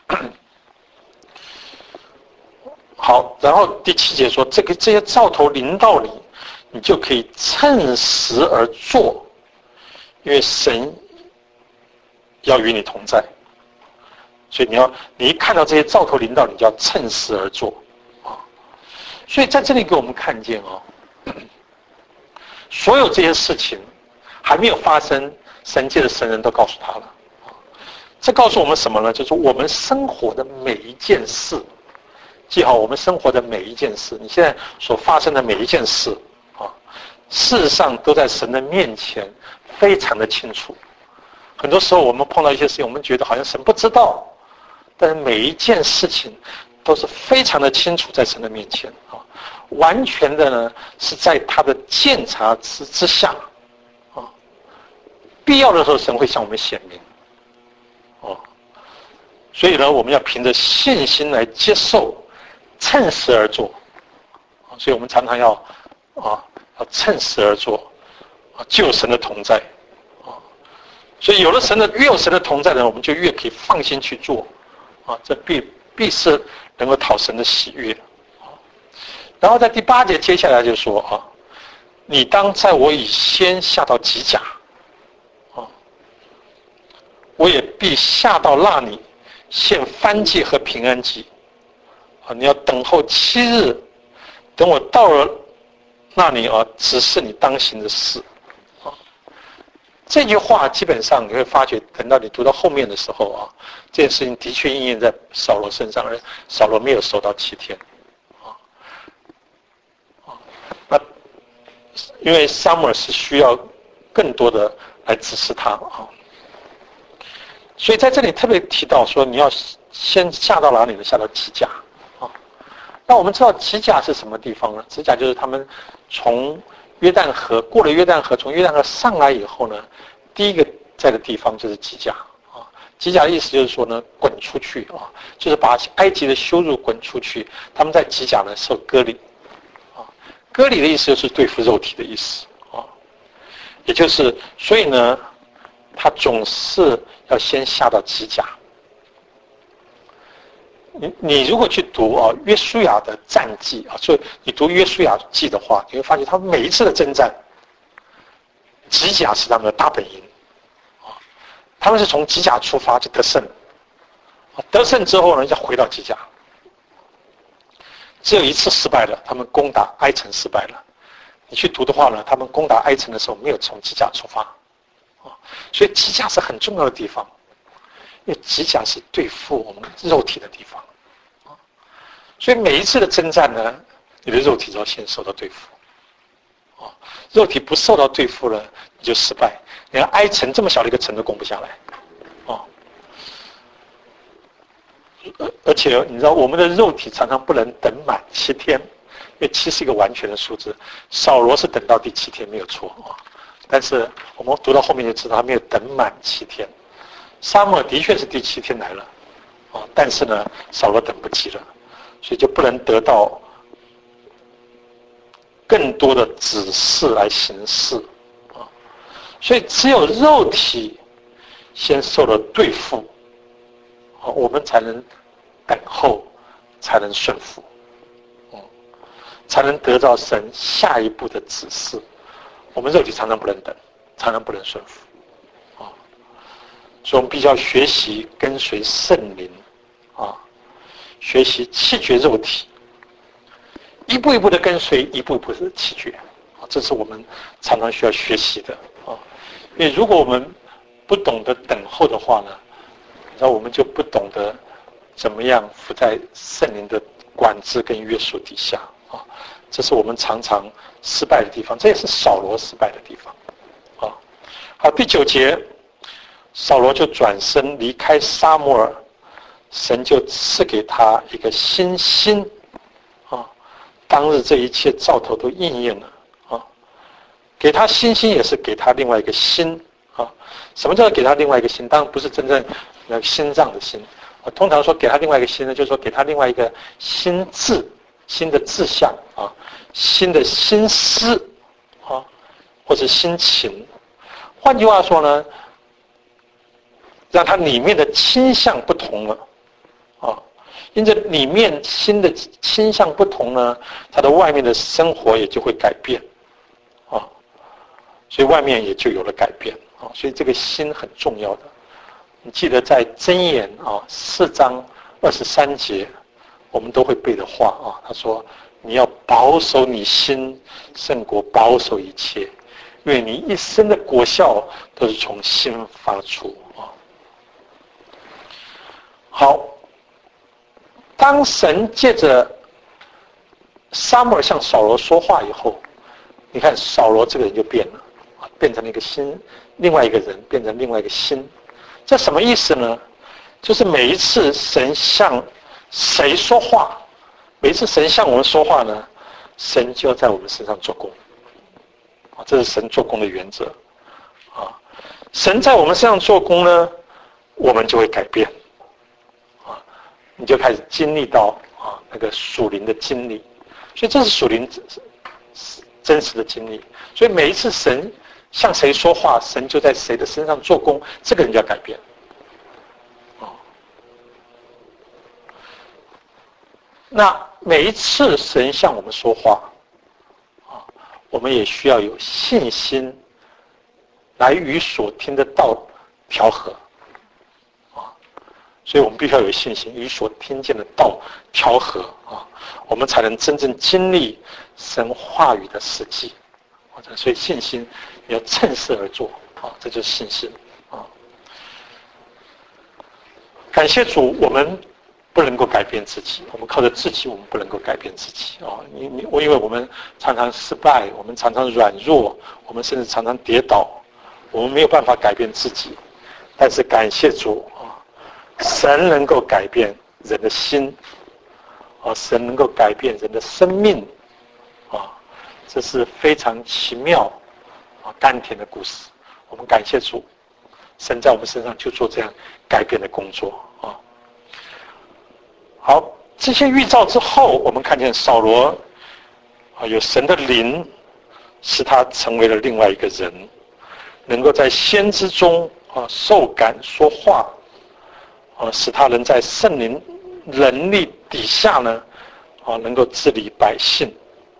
好，然后第7节说这些兆头临到你，你就可以趁时而做，因为神要与你同在，所以你一看到这些兆头临到，你就要趁时而做所以在这里给我们看见所有这些事情还没有发生，神界的神人都告诉他了这告诉我们什么呢？就是我们生活的每一件事，记好我们生活的每一件事，你现在所发生的每一件事事实上都在神的面前非常的清楚。很多时候我们碰到一些事情，我们觉得好像神不知道，但是每一件事情都是非常的清楚在神的面前完全的呢是在他的鉴察之下必要的时候神会向我们显明所以呢我们要凭着信心来接受，趁时而做所以我们常常要趁时而做就有神的同在所以越有神的同在呢，我们就越可以放心去做这必是能够讨神的喜悦然后在第8节接下来就说你当在我以先下到吉甲我也必下到那里献燔祭和平安祭你要等候7日，等我到了那里指示你当行的事这句话基本上你会发觉，等到你读到后面的时候这件事情的确应验在扫罗身上，而扫罗没有守到7天那因为撒母耳是需要更多的来指示他所以在这里特别提到说你要先下到哪里呢？下到吉甲那我们知道吉甲是什么地方呢？吉甲就是他们从约旦河过了约旦河，从约旦河上来以后呢，第一个在的地方就是吉甲啊。吉甲的意思就是说呢，滚出去啊，就是把埃及的羞辱滚出去。他们在吉甲呢受割礼啊，割礼的意思就是对付肉体的意思啊，也就是所以呢，他总是要先下到吉甲。你如果去读约书亚的战记啊，所以你读约书亚记的话，你会发现他们每一次的征战，吉甲是他们的大本营啊，他们是从吉甲出发就得胜，得胜之后呢，要回到吉甲。只有一次失败了，他们攻打埃城失败了。你去读的话呢，他们攻打埃城的时候没有从吉甲出发啊，所以吉甲是很重要的地方。因为吉甲是对付我们肉体的地方，所以每一次的征战呢，你的肉体都要先受到对付，肉体不受到对付了，你就失败。你看埃城这么小的一个城都攻不下来，而且你知道我们的肉体常常不能等满7天，因为7是一个完全的数字。扫罗是等到第7天没有错啊，但是我们读到后面就知道他没有等满7天。撒母耳的确是第7天来了，但是呢，扫罗等不及了，所以就不能得到更多的指示来行事啊。所以只有肉体先受了对付，我们才能等候，才能顺服，才能得到神下一步的指示。我们肉体常常不能等，常常不能顺服。所以我们必须要学习跟随圣灵啊，学习弃绝肉体，一步一步的跟随，一步一步的弃绝啊，这是我们常常需要学习的啊。因为如果我们不懂得等候的话呢，那我们就不懂得怎么样服在圣灵的管制跟约束底下啊。这是我们常常失败的地方，这也是扫罗失败的地方啊。好，第9节。扫罗就转身离开撒母耳，神就赐给他一个新心啊。当日这一切兆头都应验了啊。给他新心也是给他另外一个心啊。什么叫给他另外一个心？当然不是真正那个心脏的心。通常说给他另外一个心呢，就是说给他另外一个心智、新的志向啊、新的心思啊，或者心情。换句话说呢，让它里面的倾向不同了，因着里面新的倾向不同呢，它的外面的生活也就会改变，所以外面也就有了改变，所以这个心很重要的。你记得在箴言4章23节，我们都会背的话他说：“你要保守你心，胜过保守一切，因为你一生的果效都是从心发出。”好，当神借着撒母耳向扫罗说话以后，你看扫罗这个人就变了，变成了一个新，另外一个人变成另外一个心。这什么意思呢？就是每一次神向谁说话，每一次神向我们说话呢，神就要在我们身上做工。这是神做工的原则。神在我们身上做工呢，我们就会改变。你就开始经历到那个属灵的经历，所以这是属灵真实的经历。所以每一次神向谁说话，神就在谁的身上做工，这个人就要改变。那每一次神向我们说话，我们也需要有信心来与所听的道调和。所以我们必须要有信心，与所听见的道调和我们才能真正经历神话语的实际。所以信心你要趁势而做这就是信心感谢主，我们不能够改变自己，我们靠着自己，我们不能够改变自己因为我们常常失败，我们常常软弱，我们甚至常常跌倒，我们没有办法改变自己。但是感谢主神能够改变人的心，神能够改变人的生命，这是非常奇妙、甘甜的故事。我们感谢主， 神在我们身上就做这样改变的工作啊。好，这些预兆之后，我们看见扫罗有神的灵使他成为了另外一个人，能够在先知中受感说话使他能在圣灵能力底下呢能够治理百姓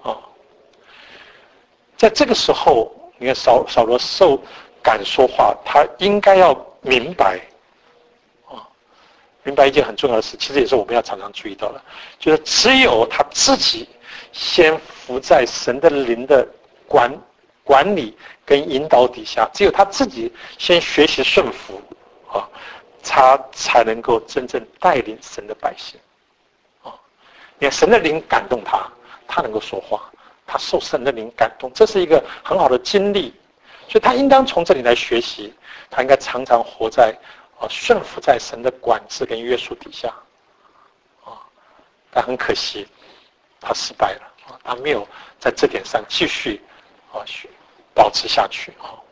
在这个时候，你看扫罗受感说话，他应该要明白明白一件很重要的事，其实也是我们要常常注意到的，就是只有他自己先服在神的灵的管理跟引导底下，只有他自己先学习顺服他才能够真正带领神的百姓你看神的灵感动他，他能够说话，他受神的灵感动，这是一个很好的经历，所以他应当从这里来学习，他应该常常活在顺服在神的管制跟约束底下但很可惜他失败了他没有在这点上继续保持下去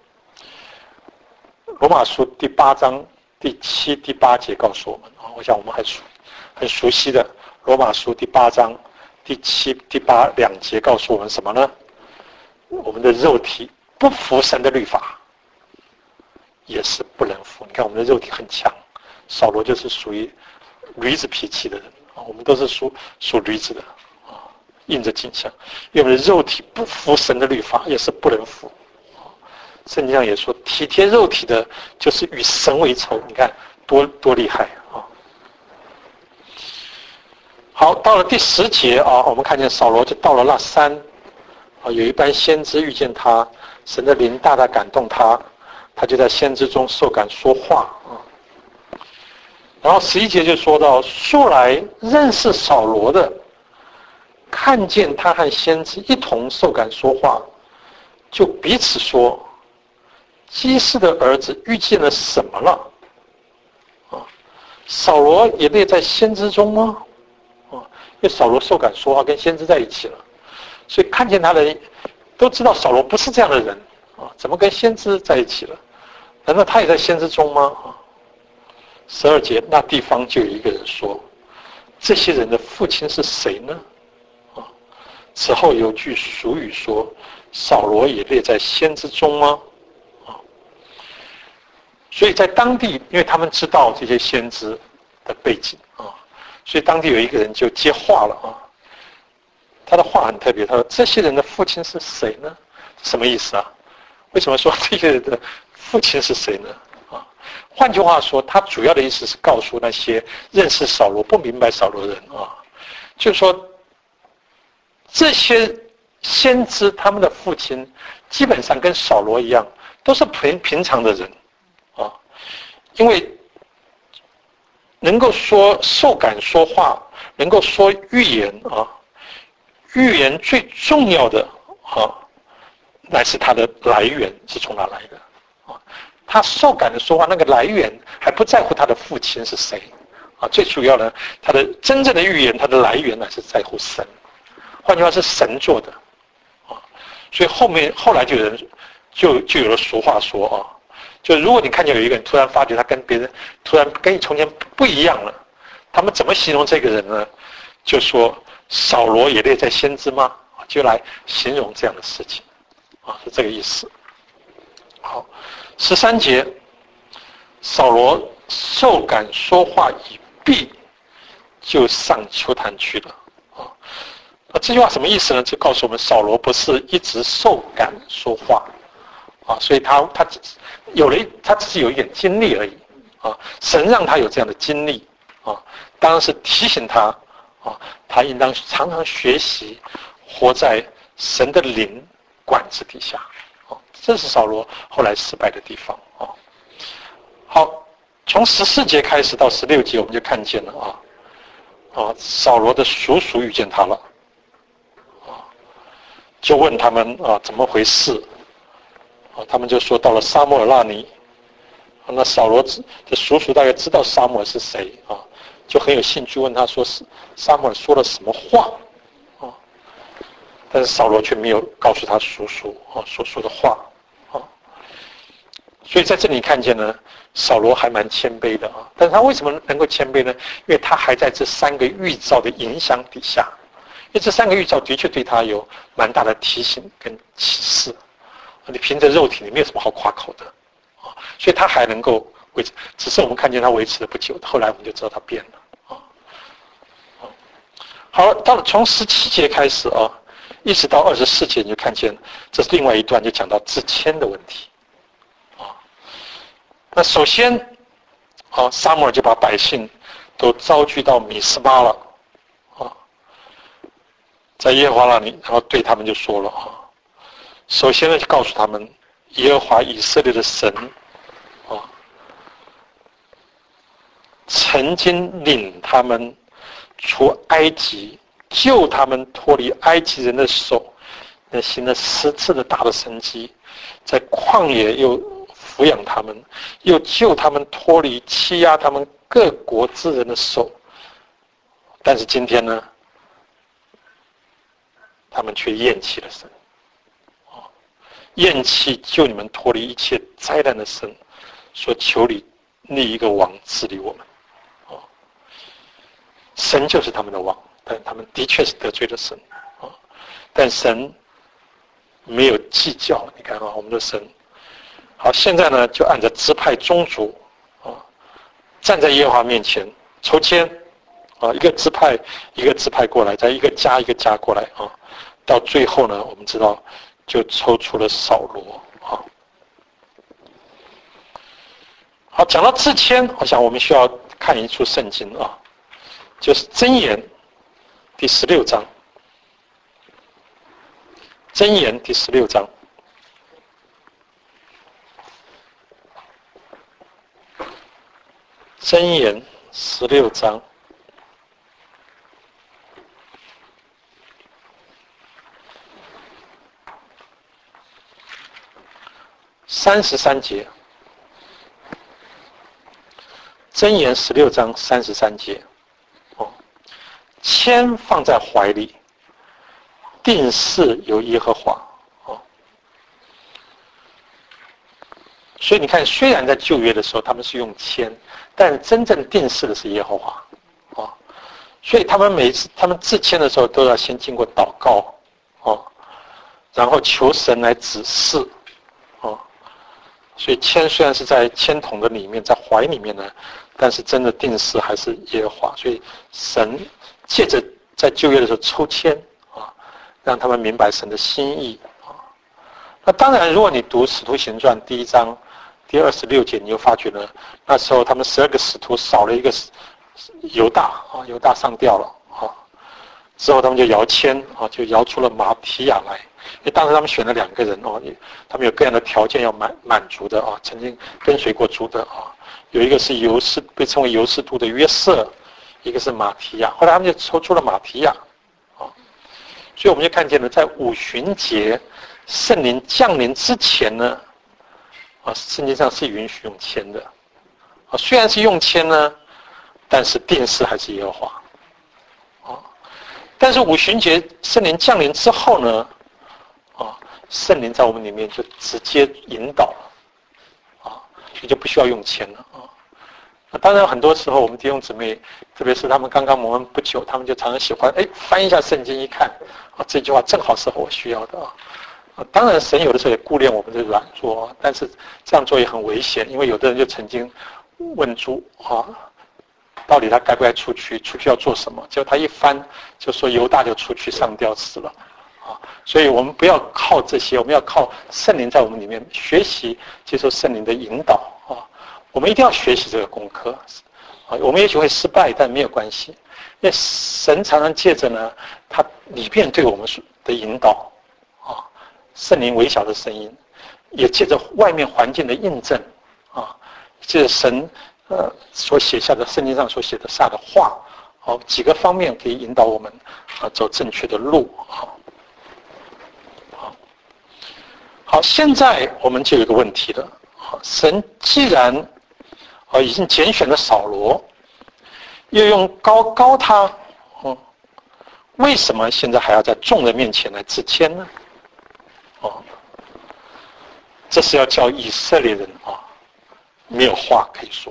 罗马书第8章第7、第8节告诉我们我想我们很熟悉的罗马书第8章第7、第8两节告诉我们什么呢？我们的肉体不服神的律法，也是不能服。你看我们的肉体很强，扫罗就是属于驴子脾气的人我们都是属驴子的印着镜像，因为我们的肉体不服神的律法，也是不能服。圣经上也说，体贴肉体的，就是与神为仇。你看多厉害好，到了第10节我们看见扫罗就到了那山有一班先知遇见他，神的灵大大感动他，他就在先知中受感说话然后11节就说到，素来认识扫罗的，看见他和先知一同受感说话，就彼此说，基士的儿子遇见了什么了扫罗也列在先知中吗因为扫罗受感说话跟先知在一起了，所以看见他的人都知道扫罗不是这样的人怎么跟先知在一起了？难道他也在先知中吗？12节那地方就有一个人说，这些人的父亲是谁呢此后有句俗语说，扫罗也列在先知中吗所以在当地，因为他们知道这些先知的背景所以当地有一个人就接话了他的话很特别，他说这些人的父亲是谁呢？什么意思为什么说这些人的父亲是谁呢换句话说，他主要的意思是告诉那些认识扫罗不明白扫罗的人就是说这些先知他们的父亲基本上跟扫罗一样，都是平常的人因为能够说受感说话，能够说预言预言最重要的乃是它的来源是从哪来的他受感的说话，那个来源还不在乎他的父亲是谁最主要的，他的真正的预言，他的来源乃是在乎神。换句话是神做的所以后来就有人就有了俗话说就如果你看见有一个人突然发觉他跟别人突然跟你从前不一样了，他们怎么形容这个人呢？就说扫罗也列在先知吗？就来形容这样的事情是这个意思。好，13节，扫罗受感说话已毕，就上丘坛去了这句话什么意思呢？就告诉我们扫罗不是一直受感说话所以他只是有一点经历而已神让他有这样的经历当然是提醒他他应当常常学习活在神的灵管制底下这是扫罗后来失败的地方好，从14节开始到16节，我们就看见了扫罗的叔叔遇见他了就问他们怎么回事他们就说到了撒母耳那里那扫罗的叔叔大概知道撒母耳是谁就很有兴趣问他说撒母耳说了什么话但是扫罗却没有告诉他叔叔所说的话所以在这里看见呢，扫罗还蛮谦卑的啊。但是他为什么能够谦卑呢？因为他还在这3个预兆的影响底下，因为这3个预兆的确对他有蛮大的提醒跟启示。你凭着肉体，你没有什么好夸口的啊，所以他还能够维持。只是我们看见他维持了不久，后来我们就知道他变了啊。好，到了从17节开始啊，一直到24节，你就看见这是另外一段，就讲到自谦的问题啊。那首先啊，撒母耳就把百姓都召集到米斯巴了啊，在耶和华那里，然后对他们就说了啊。首先呢，就告诉他们，耶和华以色列的神，啊，曾经领他们出埃及，救他们脱离埃及人的手，那行了10次的大的神迹，在旷野又抚养他们，又救他们脱离欺压他们各国之人的手。但是今天呢，他们却厌弃了神。厌弃救你们脱离一切灾难的神，说求你立一个王治理我们。神就是他们的王，但他们的确是得罪了神。但神没有计较。你看啊，我们的神。好，现在呢，就按照支派宗族站在耶和华面前抽签一个支派一个支派过来，再一个家一个家过来啊，到最后呢，我们知道。就抽出了扫罗啊。好，讲到自谦，我想我们需要看一处圣经啊，就是箴言第16章。箴言第16章。箴言16章。33节，箴言16章33节，谦放在怀里，定事由耶和华。所以你看，虽然在旧约的时候他们是用谦，但真正定事的是耶和华所以他们每次他们自谦的时候，都要先经过祷告然后求神来指示所以谦虽然是在签筒的里面，在怀里面呢，但是真的定事还是耶和华。所以神借着在旧约的时候抽签让他们明白神的心意那当然，如果你读《使徒行传》第1章第26节，你就发觉呢，那时候他们12个使徒少了一个犹大犹大上吊了之后他们就摇签就摇出了马提亚来。因为当时他们选了2个人他们有各样的条件要满足的曾经跟随过主的有一个是被称为犹士都的约瑟，一个是马提亚。后来他们就抽出了马提亚所以我们就看见了，在五旬节圣灵降临之前呢圣经上是允许用签的虽然是用签呢，但是定事还是耶和华但是五旬节圣灵降临之后呢圣灵在我们里面就直接引导了所以就不需要用签了当然很多时候我们弟兄姊妹，特别是他们刚刚蒙恩不久，他们就常常喜欢翻一下圣经一看这句话正好是我需要的当然神有的时候也顾念我们的软弱但是这样做也很危险，因为有的人就曾经问主到底他该不该出去要做什么，结果他一翻就说犹大就出去上吊死了所以我们不要靠这些，我们要靠圣灵在我们里面学习接受圣灵的引导我们一定要学习这个功课我们也许会失败，但没有关系，因为神常常借着呢他里面对我们的引导圣灵微小的声音，也借着外面环境的印证借着神所写下的圣经上所写的下的话几个方面可以引导我们走正确的路好，现在我们就有一个问题了神既然已经拣选了扫罗，又用高他为什么现在还要在众人面前来自谦呢这是要叫以色列人没有话可以说，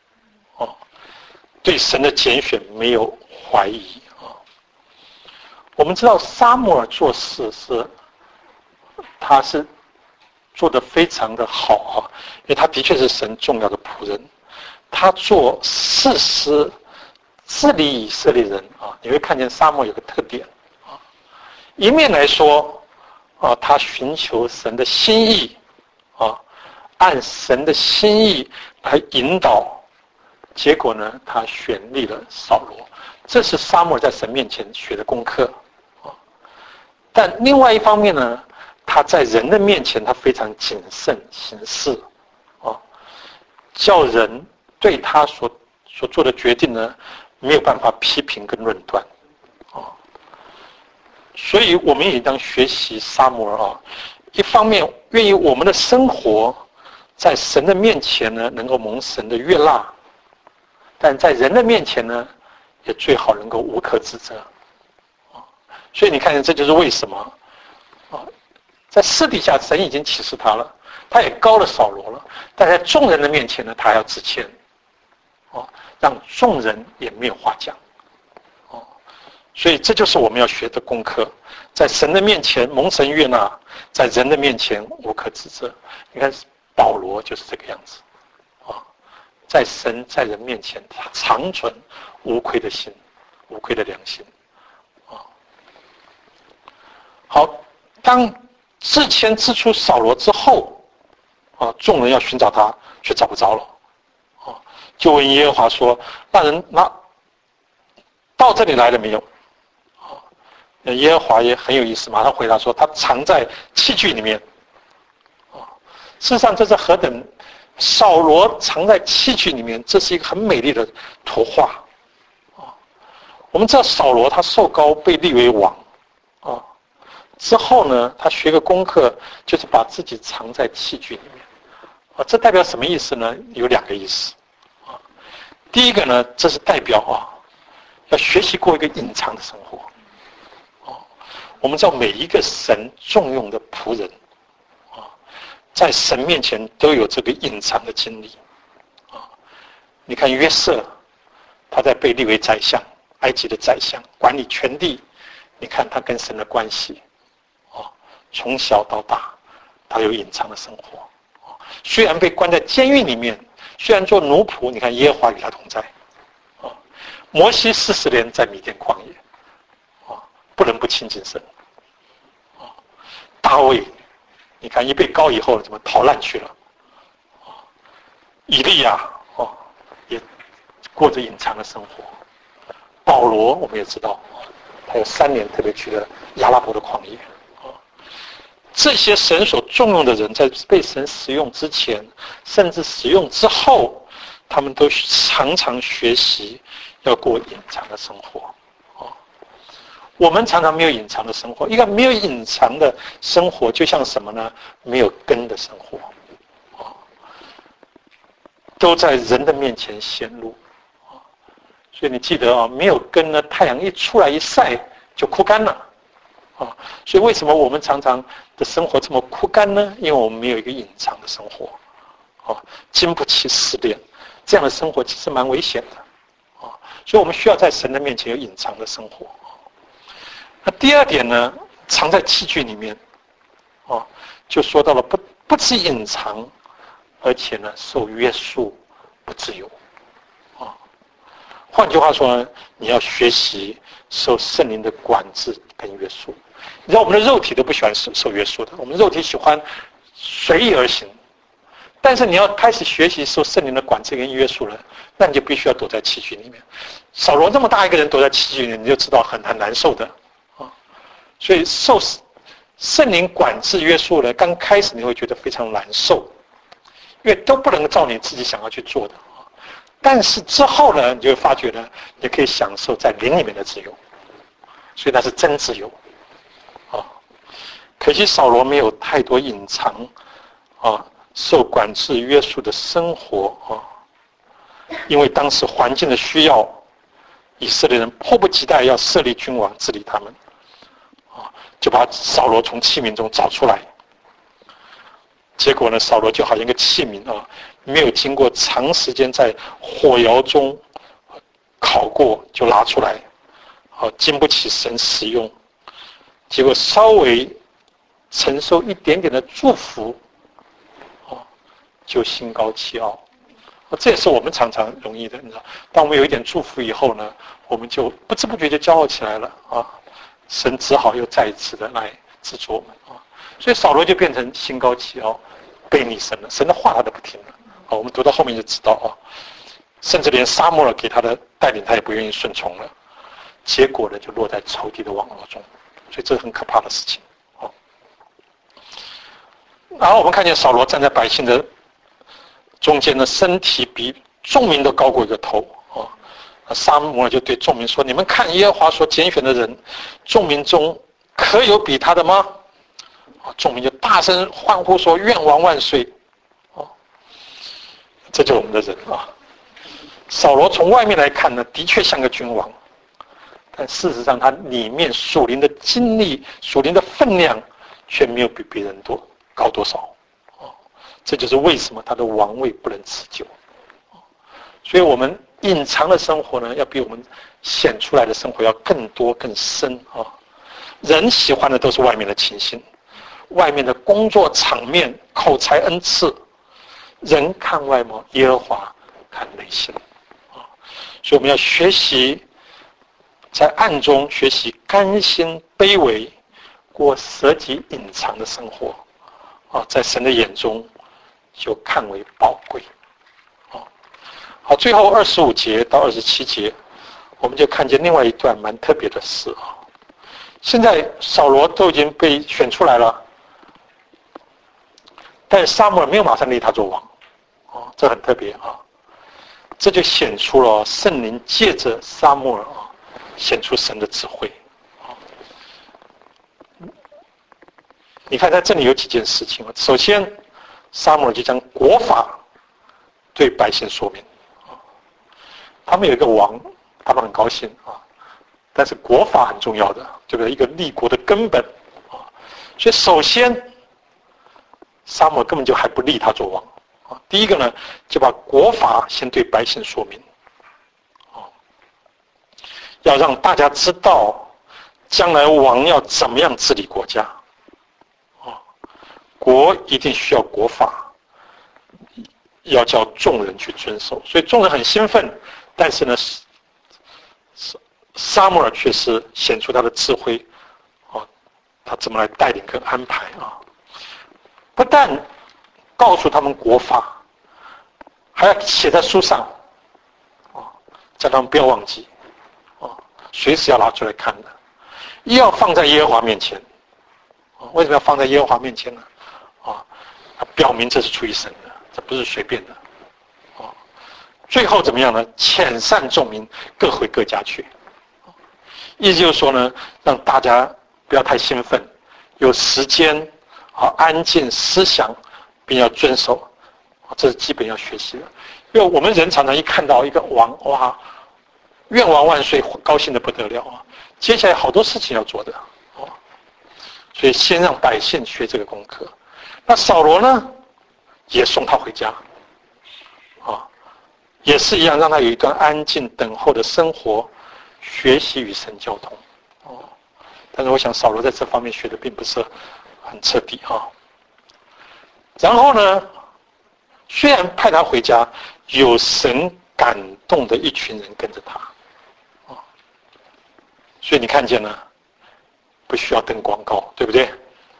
对神的拣选没有怀疑我们知道撒母耳做事他是做得非常的好因为他的确是神重要的仆人，他做士师治理以色列人你会看见撒母耳有个特点一面来说他寻求神的心意按神的心意来引导，结果呢他选立了扫罗，这是撒母耳在神面前学的功课但另外一方面呢，他在人的面前他非常谨慎行事叫人对他所做的决定呢没有办法批评跟论断所以我们也当学习撒母耳一方面愿意我们的生活在神的面前呢能够蒙神的悦纳，但在人的面前呢也最好能够无可指责所以你看这就是为什么在私底下神已经启示他了，他也高了扫罗了，但在众人的面前呢他还要自谦让众人也没有话讲所以这就是我们要学的功课，在神的面前蒙神悦纳，在人的面前无可指责。你看保罗就是这个样子在神在人面前他常存无愧的心，无愧的良心好，当自谦自出扫罗之后众人要寻找他却找不着了就问耶和华说那人到这里来了没有耶和华也很有意思，马上回答说他藏在器具里面事实上这是何等扫罗藏在器具里面，这是一个很美丽的图画我们知道扫罗他受膏被立为王之后呢他学个功课，就是把自己藏在器具里面这代表什么意思呢？有两个意思第一个呢，这是代表要学习过一个隐藏的生活我们知道每一个神重用的仆人在神面前都有这个隐藏的经历你看约瑟他在被立为宰相，埃及的宰相，管理全地，你看他跟神的关系从小到大他有隐藏的生活虽然被关在监狱里面，虽然做奴仆，你看耶和华与他同在摩西40年在米甸旷野不能不亲近神大卫你看一被膏以后怎么逃难去了以利亚也过着隐藏的生活保罗我们也知道他有3年特别去了阿拉伯的旷野这些神所重用的人在被神使用之前甚至使用之后，他们都常常学习要过隐藏的生活我们常常没有隐藏的生活，一个没有隐藏的生活就像什么呢？没有根的生活都在人的面前显露所以你记得没有根呢，太阳一出来一晒就枯干了所以为什么我们常常的生活这么枯干呢？因为我们没有一个隐藏的生活经不起试炼，这样的生活其实蛮危险的所以我们需要在神的面前有隐藏的生活那第二点呢，藏在器具里面就说到了不止隐藏，而且呢受约束不自由换句话说呢，你要学习受圣灵的管制跟约束。你知道我们的肉体都不喜欢受约束的，我们肉体喜欢随意而行，但是你要开始学习受圣灵的管制跟约束了，那你就必须要躲在器具里面。扫罗这么大一个人躲在器具里面，你就知道很难受的所以受圣灵管制约束了，刚开始你会觉得非常难受，因为都不能照你自己想要去做的但是之后呢，你就会发觉呢，你可以享受在灵里面的自由，所以那是真自由可惜扫罗没有太多隐藏受管制约束的生活因为当时环境的需要，以色列人迫不及待要设立君王治理他们就把扫罗从器皿中找出来。 结果呢，扫罗就好像一个器皿啊，没有经过长时间在火窑中烤过就拿出来，经不起神使用，结果稍微承受一点点的祝福，就心高气傲。这也是我们常常容易的，你知道，当我们有一点祝福以后呢，我们就不知不觉就骄傲起来了啊！神只好又再一次的来制作我们啊！所以扫罗就变成心高气傲，背逆神了，神的话他都不听了啊！我们读到后面就知道啊，甚至连撒母耳给他的带领他也不愿意顺从了，结果呢就落在仇敌的网络中，所以这是很可怕的事情啊！然后我们看见扫罗站在百姓的中间的身体比众民都高过一个头啊！撒母耳就对众民说：“你们看耶和华所拣选的人，众民中可有比他的吗？”众民就大声欢呼说：“愿王万岁！”这就是我们的人啊！扫罗从外面来看呢，的确像个君王，但事实上他里面属灵的经历、属灵的分量，却没有比别人高多少。这就是为什么他的王位不能持久。所以我们隐藏的生活呢，要比我们显出来的生活要更多更深啊！人喜欢的都是外面的情形，外面的工作场面、口才恩赐，人看外貌，耶和华看内心啊！所以我们要学习在暗中学习甘心卑微，过舍己隐藏的生活啊！在神的眼中就看为宝贵。好，最后25节到27节，我们就看见另外一段蛮特别的事啊。现在扫罗都已经被选出来了，但撒母耳没有马上立他做王，这很特别啊。这就显出了圣灵借着撒母耳显出神的智慧。你看在这里有几件事情，首先撒母耳就将国法对百姓说明。他们有一个王，他们很高兴啊，但是国法很重要的，这个一个立国的根本啊。所以首先，撒母耳根本就还不立他做王啊。第一个呢，就把国法先对百姓说明，要让大家知道将来王要怎么样治理国家啊。国一定需要国法，要叫众人去遵守，所以众人很兴奋。但是呢，撒母耳却是显出他的智慧啊，他怎么来带领跟安排啊？不但告诉他们国法，还要写在书上啊，叫他们不要忘记啊，随时要拿出来看的，又要放在耶和华面前啊。为什么要放在耶和华面前呢？啊，表明这是出于神的，这不是随便的。最后怎么样呢？遣散众民，各回各家去。意思就是说呢，让大家不要太兴奋，有时间安静思想，并要遵守，这是基本要学习的。因为我们人常常一看到一个王，哇，愿王万岁，高兴的不得了啊！接下来好多事情要做的所以先让百姓学这个功课。那扫罗呢，也送他回家。也是一样，让他有一段安静等候的生活，学习与神交通。但是我想扫罗在这方面学的并不是很彻底啊。然后呢，虽然派他回家，有神感动的一群人跟着他。所以你看见了，不需要登广告，对不对？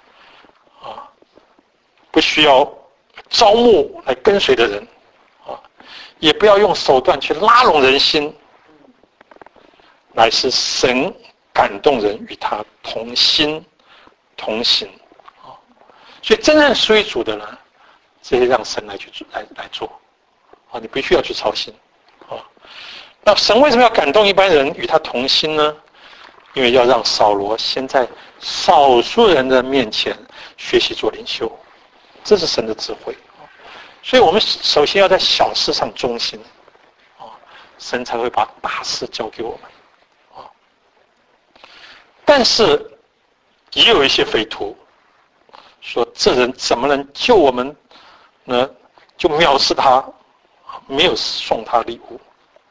不需要招募来跟随的人。也不要用手段去拉拢人心，乃是神感动人与他同心同行所以真正属于主的呢，这些让神来做你必须要去操心那神为什么要感动一般人与他同心呢？因为要让扫罗先在少数人的面前学习做领袖，这是神的智慧。所以我们首先要在小事上忠心神才会把大事交给我们但是也有一些匪徒说这人怎么能救我们呢？就藐视他，没有送他礼物。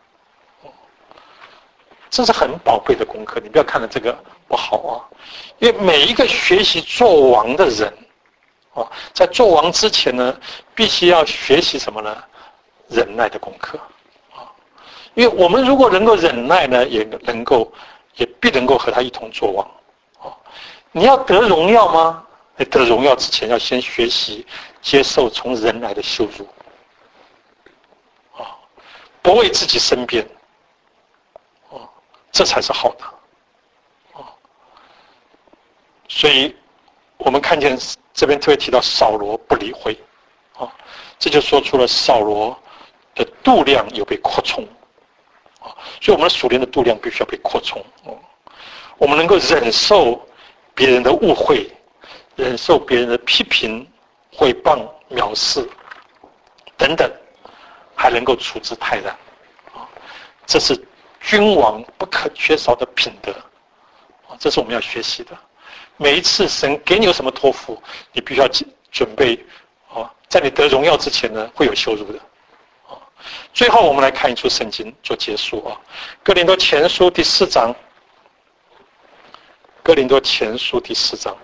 这是很宝贝的功课，你不要看了这个不好啊，因为每一个学习做王的人啊，在做王之前呢，必须要学习什么呢？忍耐的功课啊，因为我们如果能够忍耐呢，也必能够和他一同做王啊。你要得荣耀吗？得荣耀之前，要先学习接受从人来的羞辱啊，不为自己申辩。这才是好的，所以我们看见这边特别提到扫罗不理会，这就说出了扫罗的度量有被扩充，所以我们的属灵的度量必须要被扩充，我们能够忍受别人的误会，忍受别人的批评、毁谤、藐视等等，还能够处之泰然，这是君王不可缺少的品德，这是我们要学习的。每一次神给你有什么托付，你必须要准备，在你得荣耀之前呢，会有羞辱的。最后我们来看一处圣经做结束啊，哥林多前书第4章，哥林多前书第4章。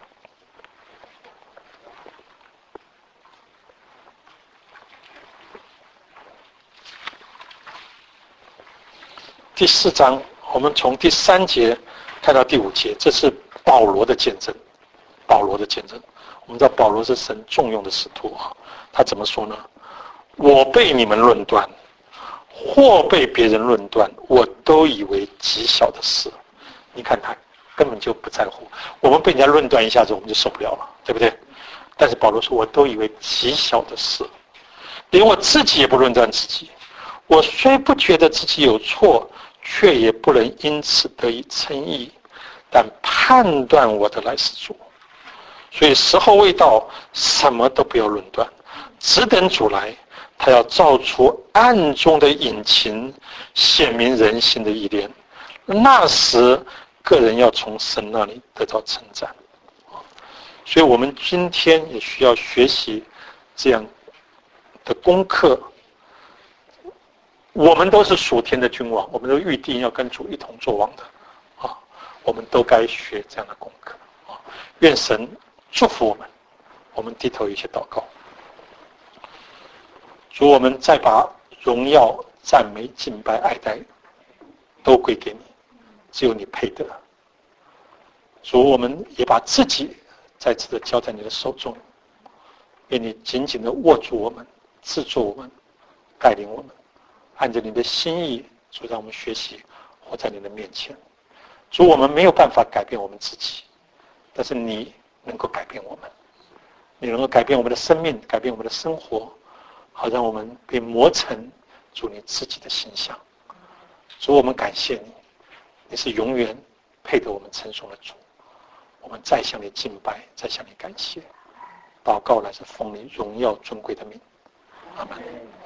第4章，我们从第3节看到第5节，这是保罗的见证。保罗的见证，我们知道保罗是神重用的使徒啊，他怎么说呢？我被你们论断，或被别人论断，我都以为极小的事。你看他根本就不在乎，我们被人家论断一下子，我们就受不了了，对不对？但是保罗说，我都以为极小的事，连我自己也不论断自己。我虽不觉得自己有错，却也不能因此得以称义，但判断我的乃是主。所以时候未到，什么都不要论断，只等主来，他要照出暗中的隐情，显明人心的意念。那时个人要从神那里得到称赞。所以我们今天也需要学习这样的功课。我们都是属天的君王，我们都预定要跟主一同作王的啊，我们都该学这样的功课啊。愿神祝福我们，我们低头一些祷告。主，我们再把荣耀、赞美、敬拜、爱戴都归给你，只有你配得。主，我们也把自己再次的交在你的手中，愿你紧紧的握住我们，制作我们，带领我们。按着你的心意，主，让我们学习活在你的面前。主，我们没有办法改变我们自己，但是你能够改变我们，你能够改变我们的生命，改变我们的生活，好让我们被磨成主你自己的形象。主，我们感谢你，你是永远配得我们称颂的主。我们再向你敬拜，再向你感谢。祷告乃是奉你荣耀尊贵的名。阿们。